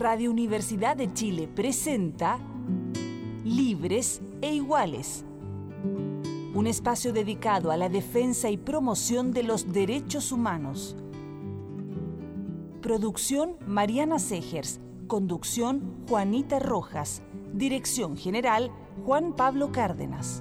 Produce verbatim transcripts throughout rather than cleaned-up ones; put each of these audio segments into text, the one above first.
Radio Universidad de Chile presenta Libres e Iguales, un espacio dedicado a la defensa y promoción de los derechos humanos. Producción Mariana Segers, conducción Juanita Rojas, dirección general Juan Pablo Cárdenas.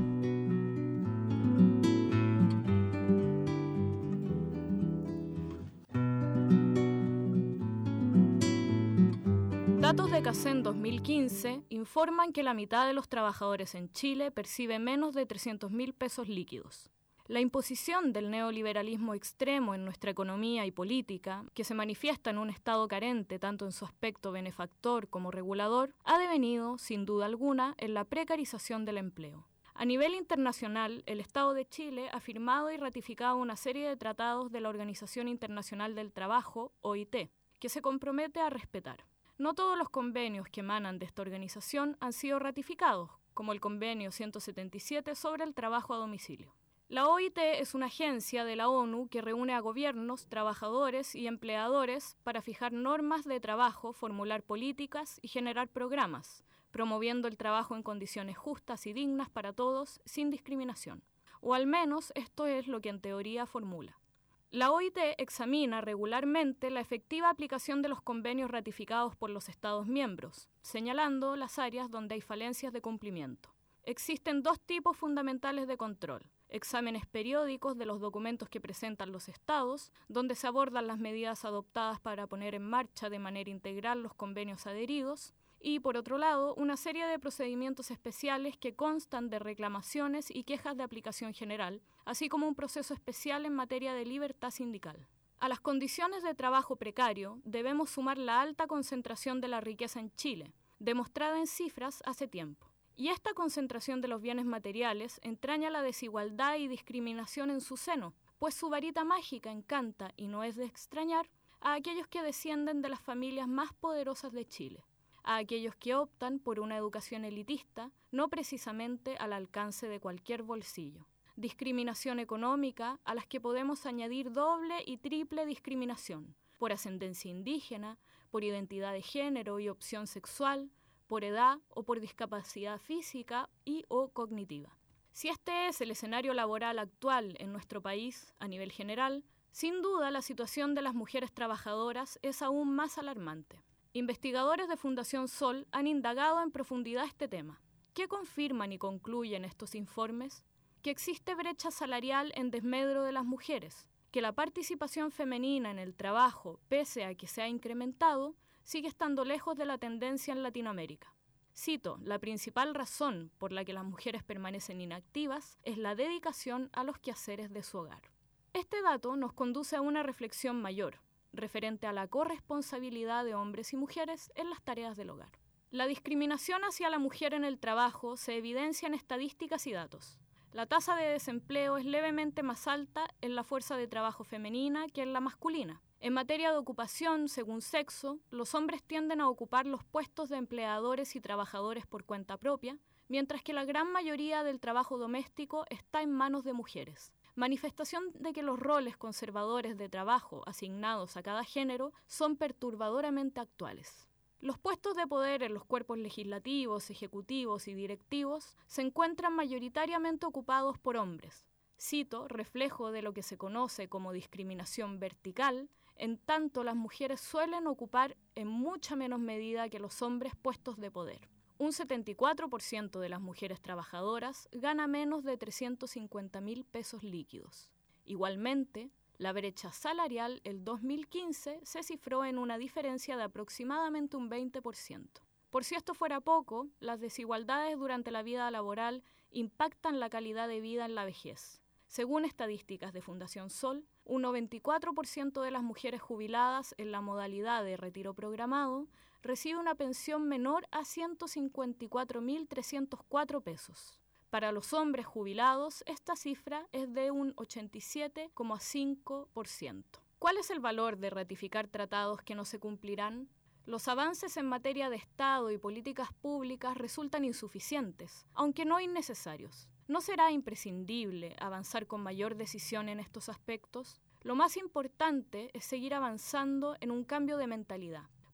Datos de CACEN dos mil quince informan que la mitad de los trabajadores en Chile percibe menos de trescientos mil pesos líquidos. La imposición del neoliberalismo extremo en nuestra economía y política, que se manifiesta en un Estado carente tanto en su aspecto benefactor como regulador, ha devenido, sin duda alguna, en la precarización del empleo. A nivel internacional, el Estado de Chile ha firmado y ratificado una serie de tratados de la Organización Internacional del Trabajo, O I T, que se compromete a respetar. No todos los convenios que emanan de esta organización han sido ratificados, como el convenio ciento setenta y siete sobre el trabajo a domicilio. La O I T es una agencia de la ONU que reúne a gobiernos, trabajadores y empleadores para fijar normas de trabajo, formular políticas y generar programas, promoviendo el trabajo en condiciones justas y dignas para todos, sin discriminación. O al menos esto es lo que en teoría formula. La O I T examina regularmente la efectiva aplicación de los convenios ratificados por los Estados miembros, señalando las áreas donde hay falencias de cumplimiento. Existen dos tipos fundamentales de control: exámenes periódicos de los documentos que presentan los Estados, donde se abordan las medidas adoptadas para poner en marcha de manera integral los convenios adheridos, y, por otro lado, una serie de procedimientos especiales que constan de reclamaciones y quejas de aplicación general, así como un proceso especial en materia de libertad sindical. A las condiciones de trabajo precario debemos sumar la alta concentración de la riqueza en Chile, demostrada en cifras hace tiempo. Y esta concentración de los bienes materiales entraña la desigualdad y discriminación en su seno, pues su varita mágica encanta, y no es de extrañar, a aquellos que descienden de las familias más poderosas de Chile, a aquellos que optan por una educación elitista, no precisamente al alcance de cualquier bolsillo. Discriminación económica a las que podemos añadir doble y triple discriminación, por ascendencia indígena, por identidad de género y opción sexual, por edad o por discapacidad física y o cognitiva. Si este es el escenario laboral actual en nuestro país a nivel general, sin duda la situación de las mujeres trabajadoras es aún más alarmante. Investigadores de Fundación Sol han indagado en profundidad este tema. ¿Qué confirman y concluyen estos informes? Que existe brecha salarial en desmedro de las mujeres, que la participación femenina en el trabajo, pese a que se ha incrementado, sigue estando lejos de la tendencia en Latinoamérica. Cito, la principal razón por la que las mujeres permanecen inactivas es la dedicación a los quehaceres de su hogar. Este dato nos conduce a una reflexión mayor, referente a la corresponsabilidad de hombres y mujeres en las tareas del hogar. La discriminación hacia la mujer en el trabajo se evidencia en estadísticas y datos. La tasa de desempleo es levemente más alta en la fuerza de trabajo femenina que en la masculina. En materia de ocupación, según sexo, los hombres tienden a ocupar los puestos de empleadores y trabajadores por cuenta propia, mientras que la gran mayoría del trabajo doméstico está en manos de mujeres. Manifestación de que los roles conservadores de trabajo asignados a cada género son perturbadoramente actuales. Los puestos de poder en los cuerpos legislativos, ejecutivos y directivos se encuentran mayoritariamente ocupados por hombres. Cito, reflejo de lo que se conoce como discriminación vertical, en tanto las mujeres suelen ocupar en mucha menos medida que los hombres puestos de poder. Un setenta y cuatro por ciento de las mujeres trabajadoras gana menos de trescientos cincuenta mil pesos líquidos. Igualmente, la brecha salarial el dos mil quince se cifró en una diferencia de aproximadamente un veinte por ciento. Por si esto fuera poco, las desigualdades durante la vida laboral impactan la calidad de vida en la vejez. Según estadísticas de Fundación Sol, un noventa y cuatro por ciento de las mujeres jubiladas en la modalidad de retiro programado recibe una pensión menor a ciento cincuenta y cuatro mil trescientos cuatro pesos. Para los hombres jubilados, esta cifra es de un ochenta y siete coma cinco por ciento. ¿Cuál es el valor de ratificar tratados que no se cumplirán? Los avances en materia de Estado y políticas públicas resultan insuficientes, aunque no innecesarios. ¿No será imprescindible avanzar con mayor decisión en estos aspectos? Lo más importante es seguir avanzando en un cambio de mentalidad.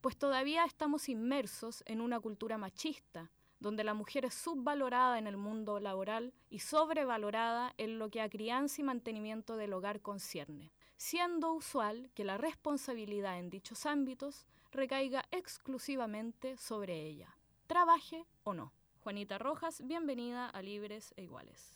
pues todavía estamos inmersos en una cultura machista, donde la mujer es subvalorada en el mundo laboral y sobrevalorada en lo que a crianza y mantenimiento del hogar concierne, siendo usual que la responsabilidad en dichos ámbitos recaiga exclusivamente sobre ella, trabaje o no. Juanita Rojas, bienvenida a Libres e Iguales.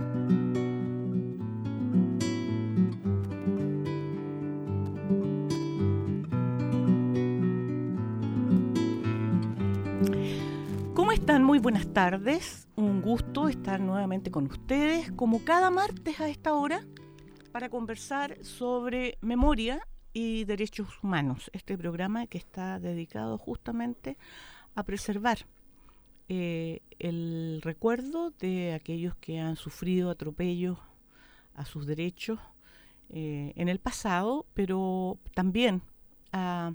¿Cómo están? Muy buenas tardes. Un gusto estar nuevamente con ustedes, como cada martes a esta hora, para conversar sobre memoria y derechos humanos. Este programa que está dedicado justamente a preservar eh, el recuerdo de aquellos que han sufrido atropellos a sus derechos eh, en el pasado, pero también a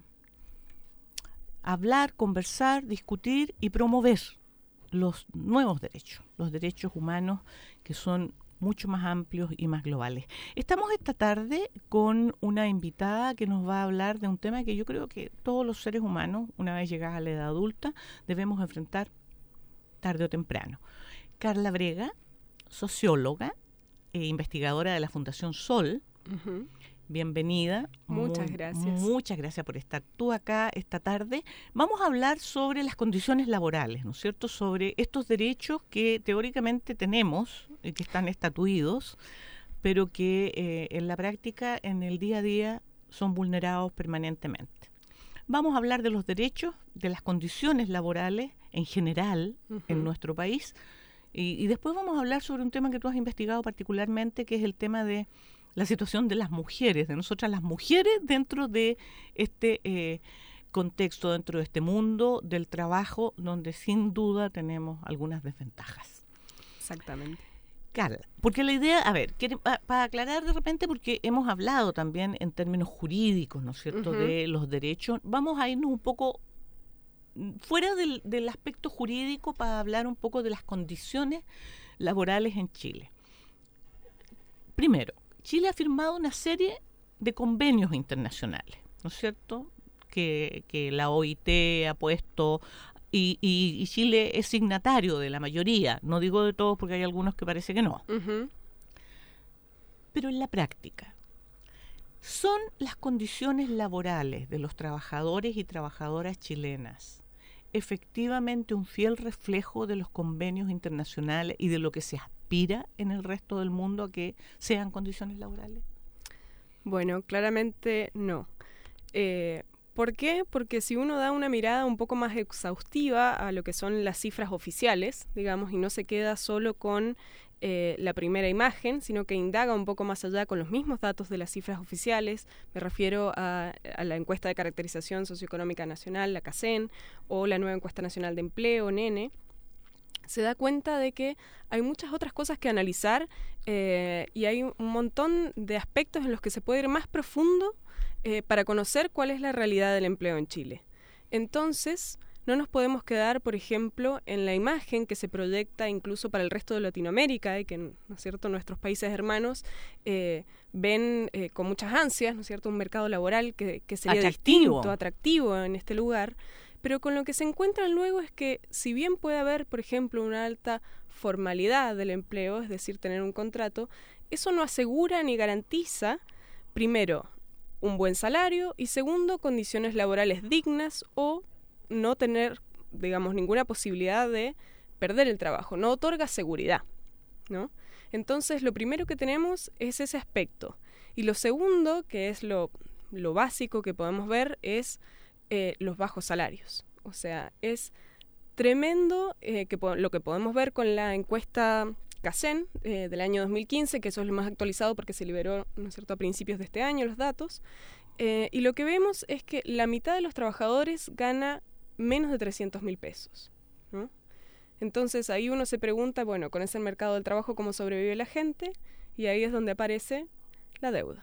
hablar, conversar, discutir y promover los nuevos derechos, los derechos humanos que son mucho más amplios y más globales. Estamos esta tarde con una invitada que nos va a hablar de un tema que yo creo que todos los seres humanos, una vez llegados a la edad adulta, debemos enfrentar tarde o temprano. Carla Brega, socióloga e investigadora de la Fundación Sol. Uh-huh. Bienvenida. Muchas Muy, gracias. Muchas gracias por estar tú acá esta tarde. Vamos a hablar sobre las condiciones laborales, ¿no es cierto? Sobre estos derechos que teóricamente tenemos y que están estatuidos, pero que eh, en la práctica, en el día a día, son vulnerados permanentemente. Vamos a hablar de los derechos, de las condiciones laborales en general uh-huh. en nuestro país y, y después vamos a hablar sobre un tema que tú has investigado particularmente, que es el tema de la situación de las mujeres, de nosotras las mujeres dentro de este eh, contexto, dentro de este mundo del trabajo, donde sin duda tenemos algunas desventajas. Exactamente. Carla, porque la idea, a ver, para pa aclarar de repente, porque hemos hablado también en términos jurídicos, ¿no es cierto?, uh-huh. de los derechos, vamos a irnos un poco fuera del, del aspecto jurídico para hablar un poco de las condiciones laborales en Chile. Primero, Chile ha firmado una serie de convenios internacionales, ¿no es cierto?, que, que la O I T ha puesto, y, y, y Chile es signatario de la mayoría, no digo de todos porque hay algunos que parece que no. Uh-huh. Pero en la práctica, ¿son las condiciones laborales de los trabajadores y trabajadoras chilenas efectivamente un fiel reflejo de los convenios internacionales y de lo que se aspira en el resto del mundo a que sean condiciones laborales? Bueno, claramente no. Eh, ¿Por qué? Porque si uno da una mirada un poco más exhaustiva a lo que son las cifras oficiales, digamos, y no se queda solo con eh, la primera imagen, sino que indaga un poco más allá con los mismos datos de las cifras oficiales, me refiero a, a la encuesta de caracterización socioeconómica nacional, la CACEN, o la nueva encuesta nacional de empleo, NENE, se da cuenta de que hay muchas otras cosas que analizar eh, y hay un montón de aspectos en los que se puede ir más profundo eh, para conocer cuál es la realidad del empleo en Chile. Entonces, no nos podemos quedar, por ejemplo, en la imagen que se proyecta incluso para el resto de Latinoamérica y que, ¿no es cierto?, nuestros países hermanos eh, ven eh, con muchas ansias, ¿no es cierto?, un mercado laboral que, que sería atractivo. distinto, atractivo en este lugar. Pero con lo que se encuentran luego es que, si bien puede haber, por ejemplo, una alta formalidad del empleo, es decir, tener un contrato, eso no asegura ni garantiza, primero, un buen salario y segundo, condiciones laborales dignas o no tener, digamos, ninguna posibilidad de perder el trabajo, no otorga seguridad, ¿no? Entonces, lo primero que tenemos es ese aspecto. Y lo segundo, que es lo, lo básico que podemos ver, es Eh, los bajos salarios. O sea, es tremendo eh, que po- lo que podemos ver con la encuesta CACEN eh, del año dos mil quince, que eso es lo más actualizado porque se liberó, ¿no es cierto?, a principios de este año los datos, eh, y lo que vemos es que la mitad de los trabajadores gana menos de trescientos mil pesos, ¿no? Entonces ahí uno se pregunta, bueno, con ese mercado del trabajo, ¿cómo sobrevive la gente? Y ahí es donde aparece la deuda.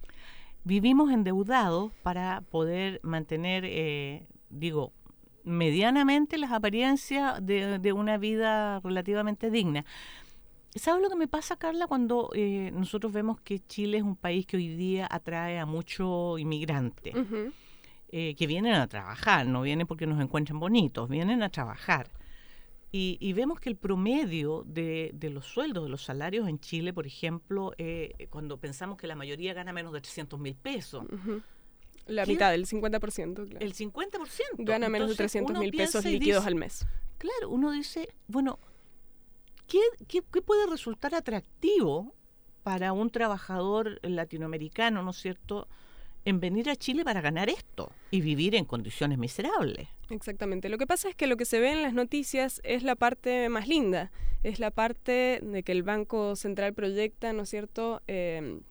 Vivimos endeudados para poder mantener, eh, digo, medianamente las apariencias de, de una vida relativamente digna. ¿Sabes lo que me pasa, Carla, cuando eh, nosotros vemos que Chile es un país que hoy día atrae a mucho inmigrante? Uh-huh. eh, que vienen a trabajar, no vienen porque nos encuentran bonitos, vienen a trabajar. Y, y vemos que el promedio de, de los sueldos, de los salarios en Chile, por ejemplo, eh, cuando pensamos que la mayoría gana menos de trescientos mil pesos. Uh-huh. La ¿Qué? mitad, el cincuenta por ciento. Claro. El cincuenta por ciento. Gana menos Entonces, de trescientos mil pesos y líquidos dice, al mes. Claro, uno dice, bueno, ¿qué, qué, qué puede resultar atractivo para un trabajador latinoamericano, ¿no es cierto?, en venir a Chile para ganar esto y vivir en condiciones miserables? Exactamente. Lo que pasa es que lo que se ve en las noticias es la parte más linda, es la parte de que el Banco Central proyecta, ¿no es cierto?, eh,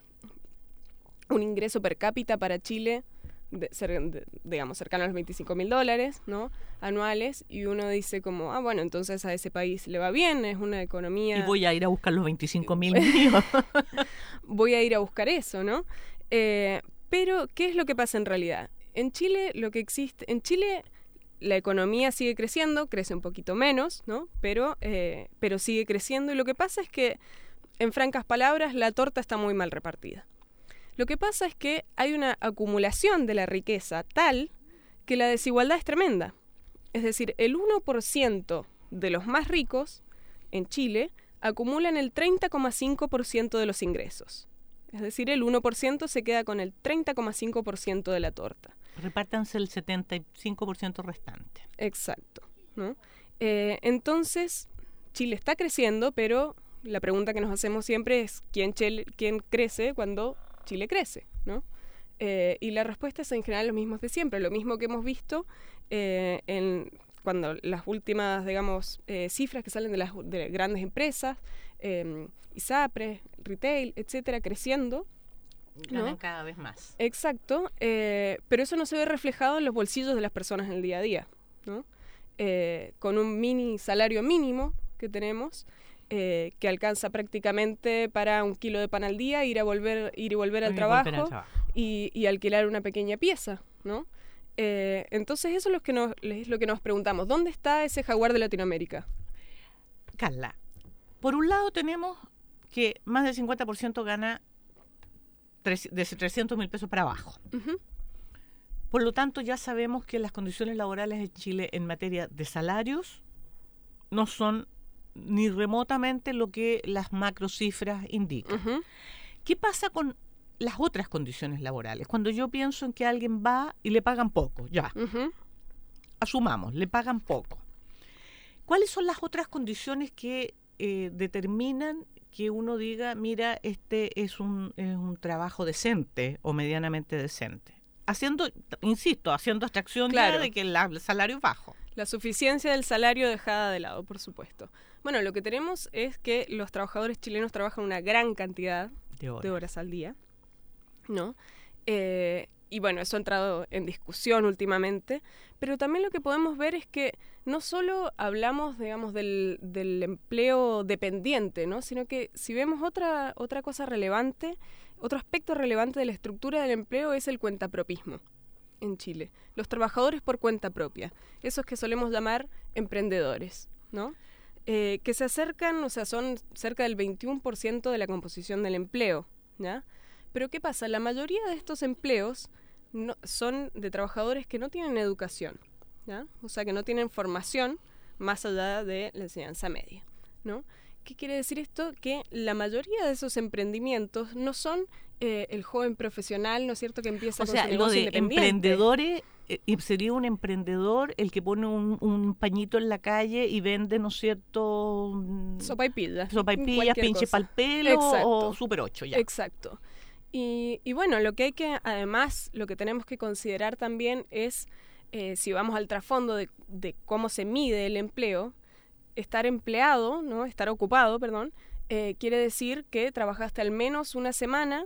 un ingreso per cápita para Chile, de, de, digamos, cercano a los veinticinco mil dólares, ¿no?, anuales, y uno dice como, ah, bueno, entonces a ese país le va bien, es una economía... Y voy a ir a buscar los veinticinco mil míos. Voy a ir a buscar eso, ¿no? Eh, pero, ¿qué es lo que pasa en realidad? En Chile, lo que existe... En Chile, la economía sigue creciendo, crece un poquito menos, ¿no? Pero, eh, pero sigue creciendo, y lo que pasa es que, en francas palabras, la torta está muy mal repartida. Lo que pasa es que hay una acumulación de la riqueza tal que la desigualdad es tremenda. Es decir, el uno por ciento de los más ricos en Chile acumulan el treinta coma cinco por ciento de los ingresos. Es decir, el uno por ciento se queda con el treinta coma cinco por ciento de la torta. Repártanse el setenta y cinco por ciento restante. Exacto, ¿no? Eh, entonces, Chile está creciendo, pero la pregunta que nos hacemos siempre es ¿quién, Chile, quién crece cuando Chile crece, ¿no? Eh, y la respuesta es en general lo mismo de siempre, lo mismo que hemos visto eh, en cuando las últimas, digamos, eh, cifras que salen de las de grandes empresas, eh, ISAPRES, retail, etcétera, creciendo. Ganan, ¿no?, cada vez más. Exacto, eh, pero eso no se ve reflejado en los bolsillos de las personas en el día a día, ¿no? Eh, con un mini salario mínimo que tenemos, eh, que alcanza prácticamente para un kilo de pan al día, ir a volver, ir y volver al trabajo, volver al trabajo. Y, y alquilar una pequeña pieza, ¿no? Eh, entonces eso es lo que nos, es lo que nos preguntamos, ¿dónde está ese jaguar de Latinoamérica? Carla, por un lado tenemos que más del cincuenta por ciento gana de trescientos mil pesos para abajo. Uh-huh. Por lo tanto, ya sabemos que las condiciones laborales en Chile en materia de salarios no son ni remotamente lo que las macrocifras indican. Uh-huh. ¿Qué pasa con las otras condiciones laborales? Cuando yo pienso en que alguien va y le pagan poco, ya, uh-huh. asumamos, le pagan poco. ¿Cuáles son las otras condiciones que eh, determinan que uno diga, mira, este es un, es un trabajo decente o medianamente decente? Haciendo, insisto, haciendo abstracción claro. ya de que el, el salario es bajo. La suficiencia del salario dejada de lado, por supuesto. Bueno, lo que tenemos es que los trabajadores chilenos trabajan una gran cantidad de horas, de horas al día, ¿no? Eh, y bueno, eso ha entrado en discusión últimamente, pero también lo que podemos ver es que no solo hablamos, digamos, del, del empleo dependiente, ¿no?, sino que si vemos otra, otra cosa relevante, otro aspecto relevante de la estructura del empleo es el cuentapropismo en Chile. Los trabajadores por cuenta propia, esos que solemos llamar emprendedores, ¿no? Eh, que se acercan, o sea, son cerca del veintiuno por ciento de la composición del empleo, ¿ya? Pero ¿qué pasa? La mayoría de estos empleos no, son de trabajadores que no tienen educación, ¿ya? O sea, que no tienen formación más allá de la enseñanza media, ¿no? ¿Qué quiere decir esto? Que la mayoría de esos emprendimientos no son eh, el joven profesional, ¿no es cierto?, que empieza o con sea, su lo negocio de independiente. emprendedores, eh, sería un emprendedor el que pone un, un pañito en la calle y vende, ¿no es cierto?, sopaipillas, sopaipillas, pinche pa'l pelo. Exacto. O Super ocho, ya. Exacto. Y, y bueno, lo que hay que, además, lo que tenemos que considerar también es, eh, si vamos al trasfondo de, de cómo se mide el empleo, estar empleado, ¿no? Estar ocupado, perdón, eh, quiere decir que trabajaste al menos una semana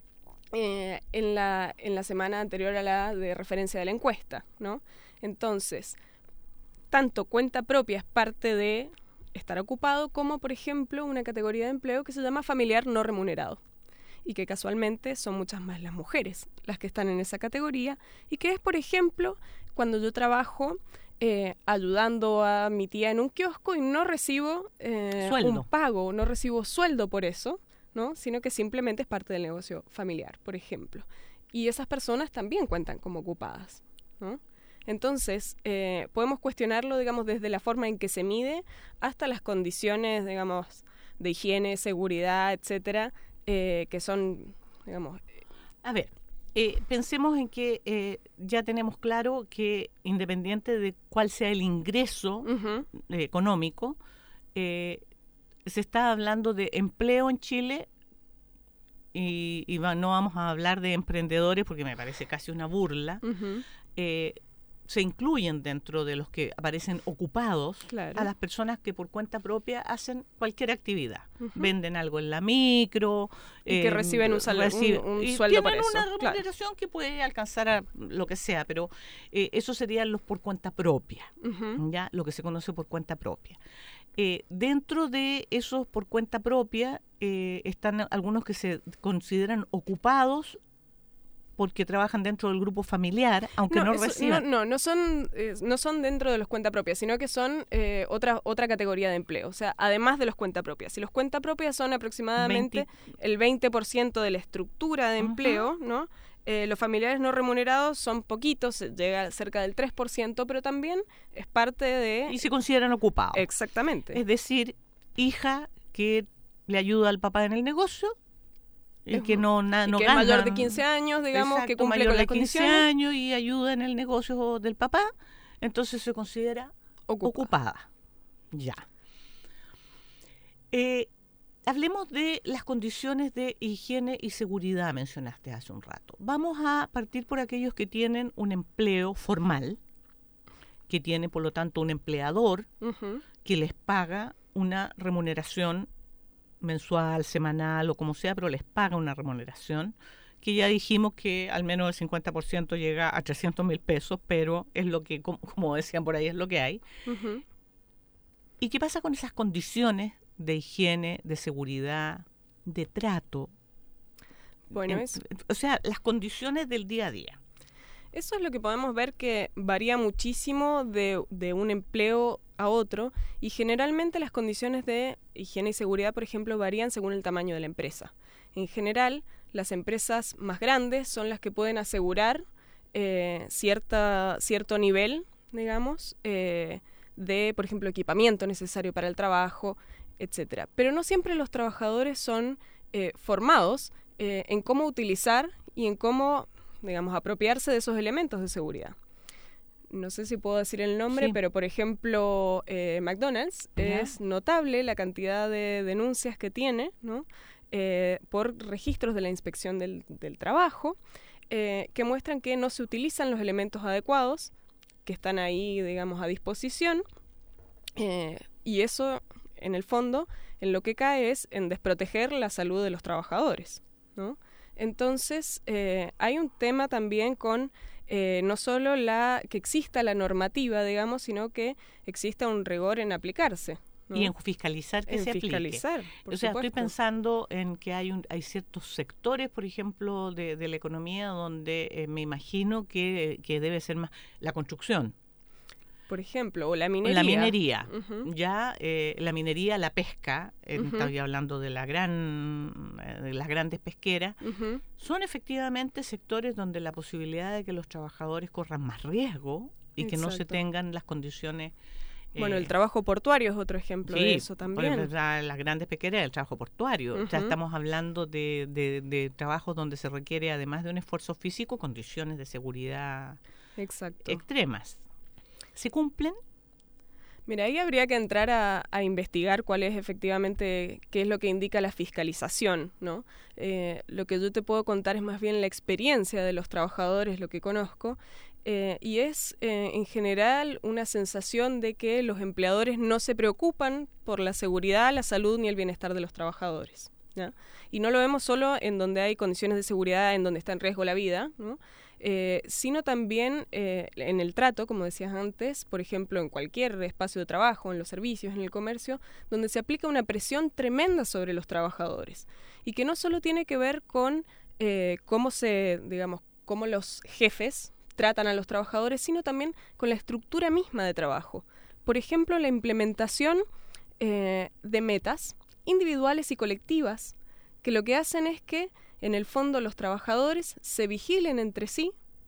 eh, en la, en la semana anterior a la de referencia de la encuesta, ¿no? Entonces, tanto cuenta propia es parte de estar ocupado, como, por ejemplo, una categoría de empleo que se llama familiar no remunerado, y que casualmente son muchas más las mujeres las que están en esa categoría, y que es, por ejemplo, cuando yo trabajo eh, ayudando a mi tía en un kiosco y no recibo eh, un pago, no recibo sueldo por eso, ¿no?, sino que simplemente es parte del negocio familiar, por ejemplo. Y esas personas también cuentan como ocupadas, ¿no? Entonces, eh, podemos cuestionarlo, digamos, desde la forma en que se mide hasta las condiciones, digamos, de higiene, seguridad, etcétera, eh, que son, digamos... A ver, eh, pensemos en que eh, ya tenemos claro que independiente de cuál sea el ingreso uh-huh. eh, económico, eh, se está hablando de empleo en Chile y, y va, no vamos a hablar de emprendedores porque me parece casi una burla. Uh-huh. Eh, se incluyen dentro de los que aparecen ocupados claro. a las personas que por cuenta propia hacen cualquier actividad. Uh-huh. Venden algo en la micro. Y eh, que reciben un, sal- recibe, un, un sueldo por eso. Tienen una remuneración claro. que puede alcanzar a lo que sea, pero eh, eso serían los por cuenta propia, uh-huh. ya lo que se conoce por cuenta propia. Eh, dentro de esos por cuenta propia eh, están algunos que se consideran ocupados porque trabajan dentro del grupo familiar, aunque no, no eso, reciban... No, no, no son, eh, no son dentro de los cuenta propias, sino que son eh, otra otra categoría de empleo. O sea, además de los cuenta propias. Si los cuenta propias son aproximadamente veinte el veinte por ciento de la estructura de empleo, uh-huh. ¿no? Eh, los familiares no remunerados son poquitos, llega cerca del tres por ciento, pero también es parte de... Y se consideran ocupados. Exactamente. Es decir, hija que le ayuda al papá en el negocio, el que no, na, no que gana. es mayor de quince años, digamos, exacto, que cumple mayor con las de quince condiciones. años y ayuda en el negocio del papá, entonces se considera Ocupa. ocupada. Ya. Eh, hablemos de las condiciones de higiene y seguridad, mencionaste hace un rato. Vamos a partir por aquellos que tienen un empleo formal, que tiene, por lo tanto, un empleador uh-huh. que les paga una remuneración mensual, semanal o como sea, pero les paga una remuneración que ya dijimos que al menos el cincuenta por ciento llega a trescientos mil pesos, pero es lo que, como, como decían por ahí, es lo que hay. Uh-huh. ¿Y qué pasa con esas condiciones de higiene, de seguridad, de trato? Bueno, en, es... O sea, las condiciones del día a día. Eso es lo que podemos ver que varía muchísimo de, de un empleo a otro y generalmente las condiciones de higiene y seguridad, por ejemplo, varían según el tamaño de la empresa. En general, las empresas más grandes son las que pueden asegurar eh, cierta, cierto nivel, digamos, eh, de, por ejemplo, equipamiento necesario para el trabajo, etcétera. Pero no siempre los trabajadores son eh, formados eh, en cómo utilizar y en cómo, digamos, apropiarse de esos elementos de seguridad. No sé si puedo decir el nombre, sí. pero por ejemplo, eh, McDonald's ¿Ya? Es notable la cantidad de denuncias que tiene, ¿no? Eh, por registros de la inspección del, del trabajo, eh, que muestran que no se utilizan los elementos adecuados, que están ahí, digamos, a disposición, eh, y eso, en el fondo, en lo que cae es en desproteger la salud de los trabajadores, ¿no? Entonces, eh, hay un tema también con eh, no solo la que exista la normativa, digamos, sino que exista un rigor en aplicarse, ¿no? Y en fiscalizar que en se fiscalizar, aplique. por o sea, supuesto. Estoy pensando en que hay un, hay ciertos sectores, por ejemplo, de, de la economía donde eh, me imagino que, que debe ser más la construcción. Por ejemplo, o la minería. La minería, uh-huh. ya eh, la minería, la pesca, eh, uh-huh. estoy hablando de la gran, eh, de las grandes pesqueras, uh-huh. son efectivamente sectores donde la posibilidad de que los trabajadores corran más riesgo y Exacto. que no se tengan las condiciones. Bueno, eh, el trabajo portuario es otro ejemplo sí, de eso también. Por las grandes pesqueras, el trabajo portuario. Uh-huh. O sea, estamos hablando de, de, de trabajos donde se requiere, además de un esfuerzo físico, condiciones de seguridad Exacto. extremas. ¿Se cumplen? Mira, ahí habría que entrar a, a investigar cuál es efectivamente, qué es lo que indica la fiscalización, ¿no? Eh, lo que yo te puedo contar es más bien la experiencia de los trabajadores, lo que conozco, eh, y es eh, en general una sensación de que los empleadores no se preocupan por la seguridad, la salud ni el bienestar de los trabajadores, ¿ya? Y no lo vemos solo en donde hay condiciones de seguridad, en donde está en riesgo la vida, ¿no? Eh, sino también eh, en el trato, como decías antes, por ejemplo, en cualquier espacio de trabajo, en los servicios, en el comercio, donde se aplica una presión tremenda sobre los trabajadores y que no solo tiene que ver con eh, cómo se, digamos, cómo los jefes tratan a los trabajadores, sino también con la estructura misma de trabajo. Por ejemplo, la implementación eh, de metas individuales y colectivas, que lo que hacen es que en el fondo los trabajadores se vigilen entre sí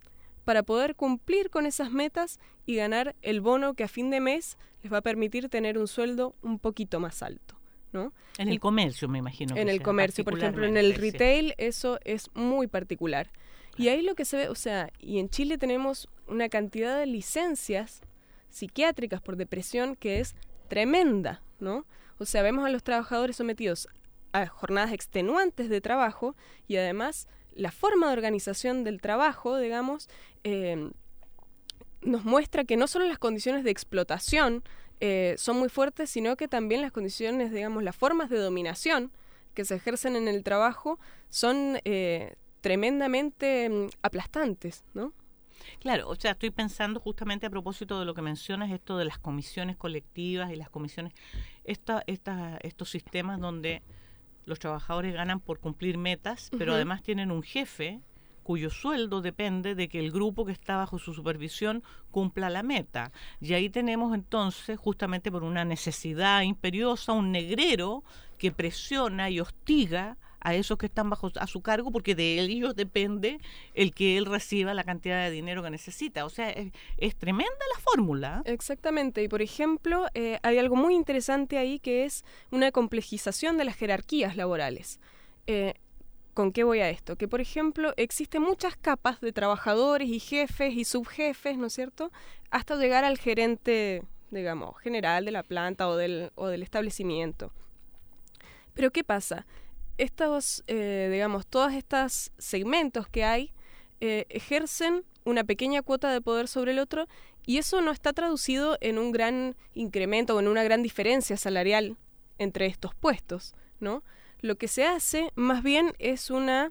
para poder cumplir con esas metas y ganar el bono que a fin de mes les va a permitir tener un sueldo un poquito más alto, ¿no? En el comercio, me imagino. En el comercio, por ejemplo, en el retail, eso es muy particular. Y ahí lo que se ve, o sea, y en Chile tenemos una cantidad de licencias psiquiátricas por depresión que es tremenda, ¿no? O sea, vemos a los trabajadores sometidos a jornadas extenuantes de trabajo y además la forma de organización del trabajo, digamos, eh, nos muestra que no solo las condiciones de explotación eh, son muy fuertes, sino que también las condiciones, digamos, las formas de dominación que se ejercen en el trabajo son eh, tremendamente mm, aplastantes, ¿no? Claro, o sea, estoy pensando justamente a propósito de lo que mencionas, esto de las comisiones colectivas y las comisiones, esta, esta, estos sistemas donde los trabajadores ganan por cumplir metas, uh-huh. pero además tienen un jefe cuyo sueldo depende de que el grupo que está bajo su supervisión cumpla la meta. Y ahí tenemos entonces, justamente por una necesidad imperiosa, un negrero que presiona y hostiga a esos que están bajo a su cargo, porque de ellos depende el que él reciba la cantidad de dinero que necesita. O sea, es, es tremenda la fórmula. Exactamente. Y, por ejemplo, eh, hay algo muy interesante ahí que es una complejización de las jerarquías laborales. Eh, ¿Con qué voy a esto? Que, por ejemplo, existen muchas capas de trabajadores y jefes y subjefes, ¿no es cierto?, hasta llegar al gerente, digamos, general de la planta o del, o del establecimiento. Pero, ¿qué pasa? Estos, eh, digamos, todos estos segmentos que hay eh, ejercen una pequeña cuota de poder sobre el otro y eso no está traducido en un gran incremento o en una gran diferencia salarial entre estos puestos, ¿no? Lo que se hace más bien es una,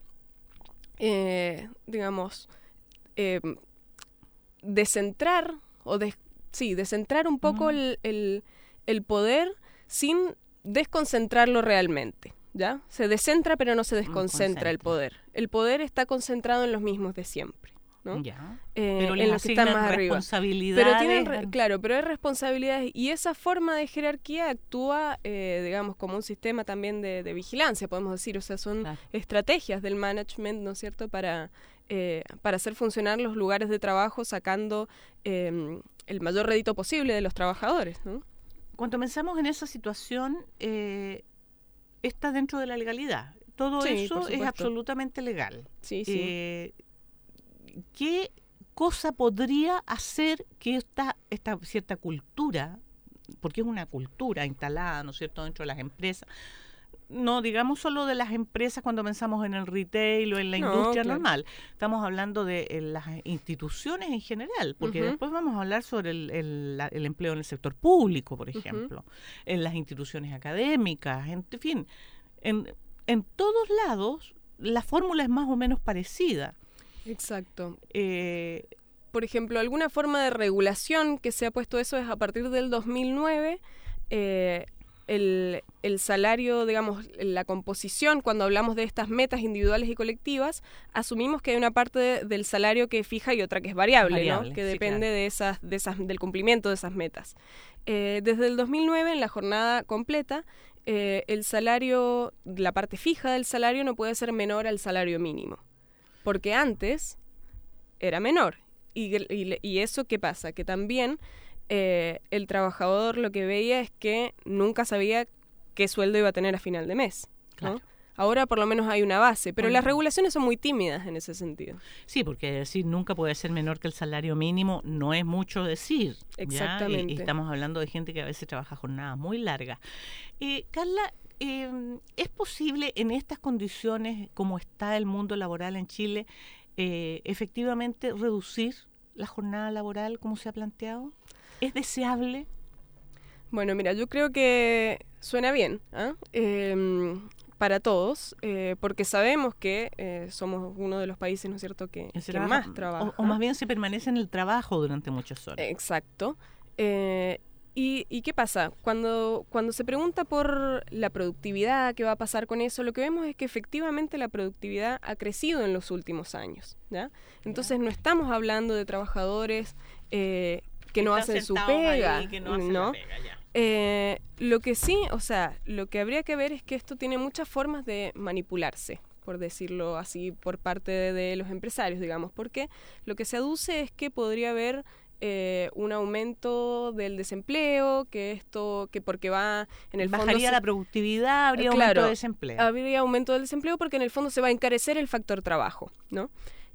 eh, digamos, eh, descentrar o de, sí, descentrar un poco uh-huh. el, el, el poder sin desconcentrarlo realmente. ¿Ya? Se descentra pero no se desconcentra el poder. El poder está concentrado en los mismos de siempre, ¿no? Ya. Eh, pero en los que están más arriba. Pero tienen, re- claro, pero hay responsabilidades y esa forma de jerarquía actúa, eh, digamos, como un sistema también de, de vigilancia, podemos decir. O sea, son claro. estrategias del management, ¿no es cierto?, para, eh, para hacer funcionar los lugares de trabajo sacando eh, el mayor rédito posible de los trabajadores, ¿no? Cuando pensamos en esa situación, eh, está dentro de la legalidad. Todo sí, eso es absolutamente legal. Sí, sí. Eh, ¿Qué cosa podría hacer que esta, esta cierta cultura, porque es una cultura instalada, ¿no es cierto?, dentro de las empresas, no digamos solo de las empresas cuando pensamos en el retail o en la no, industria claro. normal, estamos hablando de en las instituciones en general, porque uh-huh. después vamos a hablar sobre el, el, la, el empleo en el sector público, por ejemplo, uh-huh. en las instituciones académicas, en, en fin, en, en todos lados la fórmula es más o menos parecida. Exacto. Eh, por ejemplo, alguna forma de regulación que se ha puesto eso es a partir del dos mil nueve, eh, El, el salario, digamos, la composición, cuando hablamos de estas metas individuales y colectivas, asumimos que hay una parte de, del salario que es fija y otra que es variable, variable ¿no? que sí, depende claro. de esas, de esas, del cumplimiento de esas metas. Eh, desde el dos mil nueve, en la jornada completa, eh, el salario, la parte fija del salario no puede ser menor al salario mínimo, porque antes era menor. Y, y, y eso, ¿qué pasa? Que también... Eh, el trabajador lo que veía es que nunca sabía qué sueldo iba a tener a final de mes, ¿no? Claro. Ahora por lo menos hay una base, pero bueno. las regulaciones son muy tímidas en ese sentido. Sí, porque decir nunca puede ser menor que el salario mínimo no es mucho decir. Exactamente. Y, y estamos hablando de gente que a veces trabaja jornadas muy largas. Eh, Carla, eh, ¿es posible en estas condiciones como está el mundo laboral en Chile eh, efectivamente reducir la jornada laboral como se ha planteado? ¿Es deseable? Bueno, mira, yo creo que suena bien ¿eh? Eh, para todos, eh, porque sabemos que eh, somos uno de los países, ¿no es cierto?, que, que trabaja, más trabaja. O, o más bien se permanece en el trabajo durante muchas horas. Exacto. Eh, y, ¿Y qué pasa? Cuando, cuando se pregunta por la productividad, qué va a pasar con eso, lo que vemos es que efectivamente la productividad ha crecido en los últimos años, ¿ya? Entonces no estamos hablando de trabajadores... Eh, que no hacen su pega, ahí, que no, hacen ¿no? La pega ya. Eh, lo que sí, o sea, lo que habría que ver es que esto tiene muchas formas de manipularse, por decirlo así, por parte de, de los empresarios, digamos, porque lo que se aduce es que podría haber eh, un aumento del desempleo, que esto, que porque va en el fondo... Bajaría se, la productividad, habría claro, aumento de desempleo. Habría aumento del desempleo porque en el fondo se va a encarecer el factor trabajo, ¿no?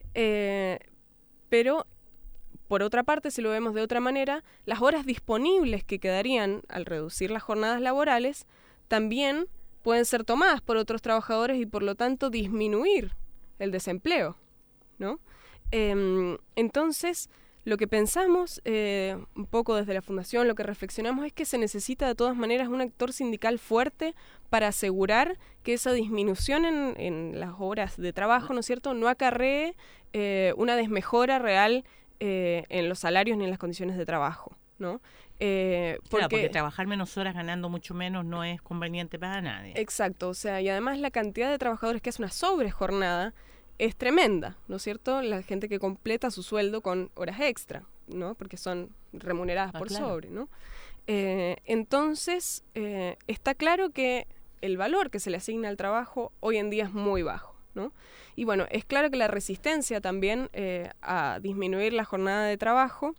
Eh, pero... Por otra parte, si lo vemos de otra manera, las horas disponibles que quedarían al reducir las jornadas laborales también pueden ser tomadas por otros trabajadores y por lo tanto disminuir el desempleo, ¿no? Eh, entonces, lo que pensamos, eh, un poco desde la Fundación, lo que reflexionamos es que se necesita de todas maneras un actor sindical fuerte para asegurar que esa disminución en, en las horas de trabajo, ¿no es cierto?, no acarree eh, una desmejora real Eh, en los salarios ni en las condiciones de trabajo, ¿no? Eh, porque, claro, porque trabajar menos horas ganando mucho menos no es conveniente para nadie. Exacto, o sea, y además la cantidad de trabajadores que hace una sobrejornada es tremenda, ¿no es cierto? La gente que completa su sueldo con horas extra, ¿no? Porque son remuneradas ah, por claro. sobre, ¿no? Eh, entonces, eh, está claro que el valor que se le asigna al trabajo hoy en día es muy bajo, ¿no? Y bueno, es claro que la resistencia también eh, a disminuir la jornada de trabajo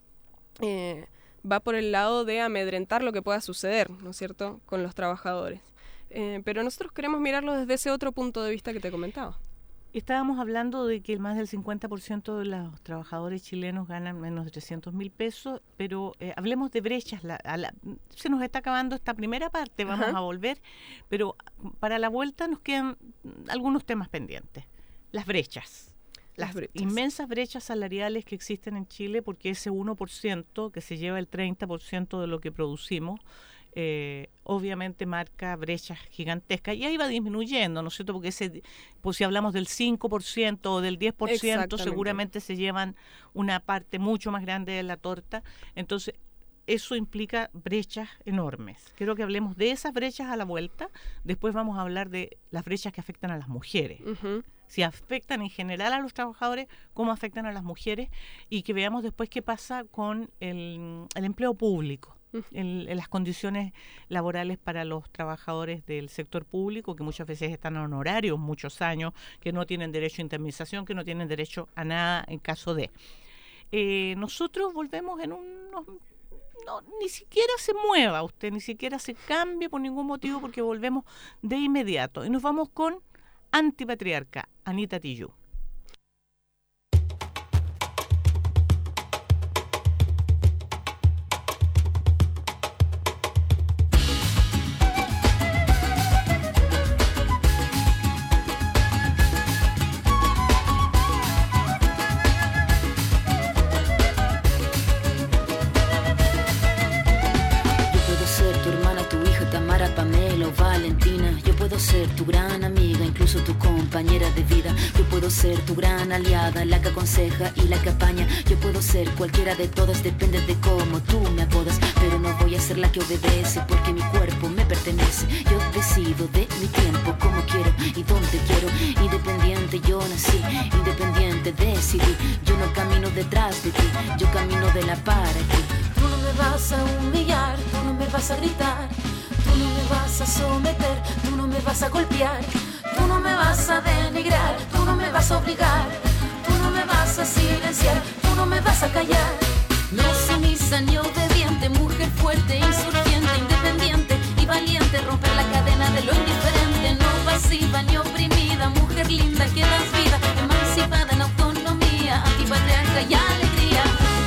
eh, va por el lado de amedrentar lo que pueda suceder, ¿no es cierto?, con los trabajadores. Eh, pero nosotros queremos mirarlo desde ese otro punto de vista que te comentaba. Estábamos hablando de que más del cincuenta por ciento de los trabajadores chilenos ganan menos de trescientos mil pesos, pero eh, hablemos de brechas. La, a la, se nos está acabando esta primera parte, vamos Ajá. a volver, pero para la vuelta nos quedan algunos temas pendientes. Las brechas. Las, las brechas. Inmensas brechas salariales que existen en Chile, porque ese uno por ciento que se lleva el treinta por ciento de lo que producimos, Eh, obviamente marca brechas gigantescas y ahí va disminuyendo, ¿no es cierto? Porque ese, pues si hablamos del cinco por ciento o del diez por ciento seguramente se llevan una parte mucho más grande de la torta, entonces eso implica brechas enormes. Quiero que hablemos de esas brechas a la vuelta, después vamos a hablar de las brechas que afectan a las mujeres. Uh-huh. Si afectan en general a los trabajadores, cómo afectan a las mujeres y que veamos después qué pasa con el, el empleo público. En, en las condiciones laborales para los trabajadores del sector público, que muchas veces están en honorarios muchos años, que no tienen derecho a indemnización, que no tienen derecho a nada en caso de. Eh, nosotros volvemos en unos... No, ni siquiera se mueva usted, ni siquiera se cambie por ningún motivo, porque volvemos de inmediato. Y nos vamos con Antipatriarca, Anita Tijoux. Ser tu gran amiga, incluso tu compañera de vida. Yo puedo ser tu gran aliada, la que aconseja y la que apaña. Yo puedo ser cualquiera de todas, depende de cómo tú me apodas. Pero no voy a ser la que obedece, porque mi cuerpo me pertenece. Yo decido de mi tiempo, como quiero y dónde quiero. Independiente yo nací, independiente decidí. Yo no camino detrás de ti, yo camino de la para ti. Tú no me vas a humillar, tú no me vas a gritar. Tú no me vas a someter, tú no me vas a golpear, tú no me vas a denigrar, tú no me vas a obligar, tú no me vas a silenciar, tú no me vas a callar. No sumisa ni obediente, mujer fuerte, insurgente, independiente y valiente, romper la cadena de lo indiferente, no pasiva ni oprimida, mujer linda que das vida, emancipada en autonomía, antipatriarca y alegría.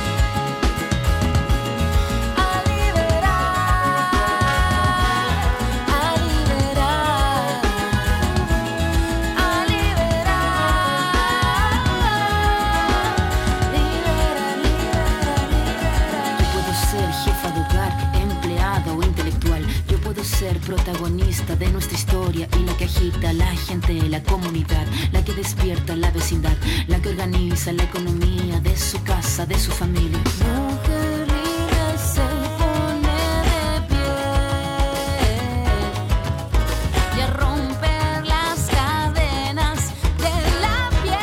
Ser protagonista de nuestra historia y la que agita a la gente, la comunidad, la que despierta la vecindad, la que organiza la economía de su casa, de su familia. Mujer libre se pone de pie y a romper las cadenas de la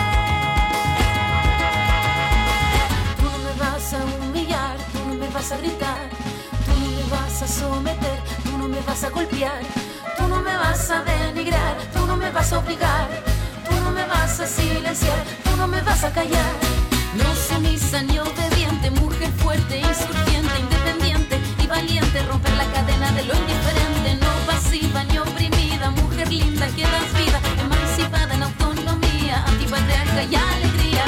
piel. Tú no me vas a humillar, tú no me vas a gritar, tú no me vas a someter, tú no me vas a golpear, tú no me vas a denigrar, tú no me vas a obligar, no me vas a silenciar, tú no me vas a callar. No sumisa ni obediente, mujer fuerte, insurgente, independiente y valiente, romper la cadena de lo indiferente, no pasiva ni oprimida, mujer linda que das vida, emancipada en autonomía, antipatriarca y alegría.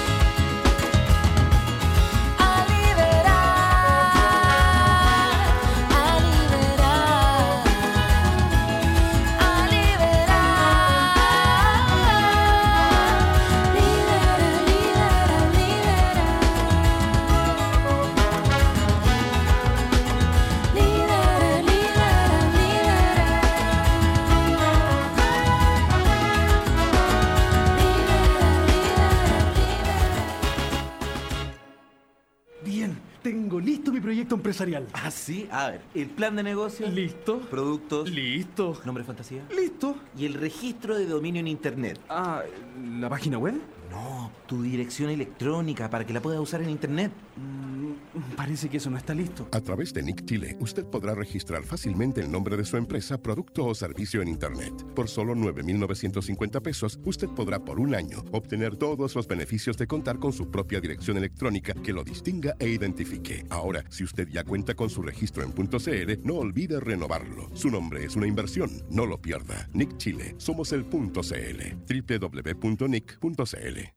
Tengo listo mi proyecto empresarial. ¿Ah, sí? A ver, el plan de negocio. Listo. Productos. Listo. Nombre de fantasía. Listo. Y el registro de dominio en internet. Ah, ¿la página web? No, tu dirección electrónica para que la puedas usar en internet. Mm, parece que eso no está listo. A través de Nick Chile, usted podrá registrar fácilmente el nombre de su empresa, producto o servicio en internet. Por solo nueve mil novecientos cincuenta pesos, usted podrá por un año obtener todos los beneficios de contar con su propia dirección electrónica que lo distinga e identifique. Ahora, si usted ya cuenta con su registro en .cl, no olvide renovarlo. Su nombre es una inversión, no lo pierda. Nick Chile, somos el .cl. doble u doble u doble u punto nick punto c l.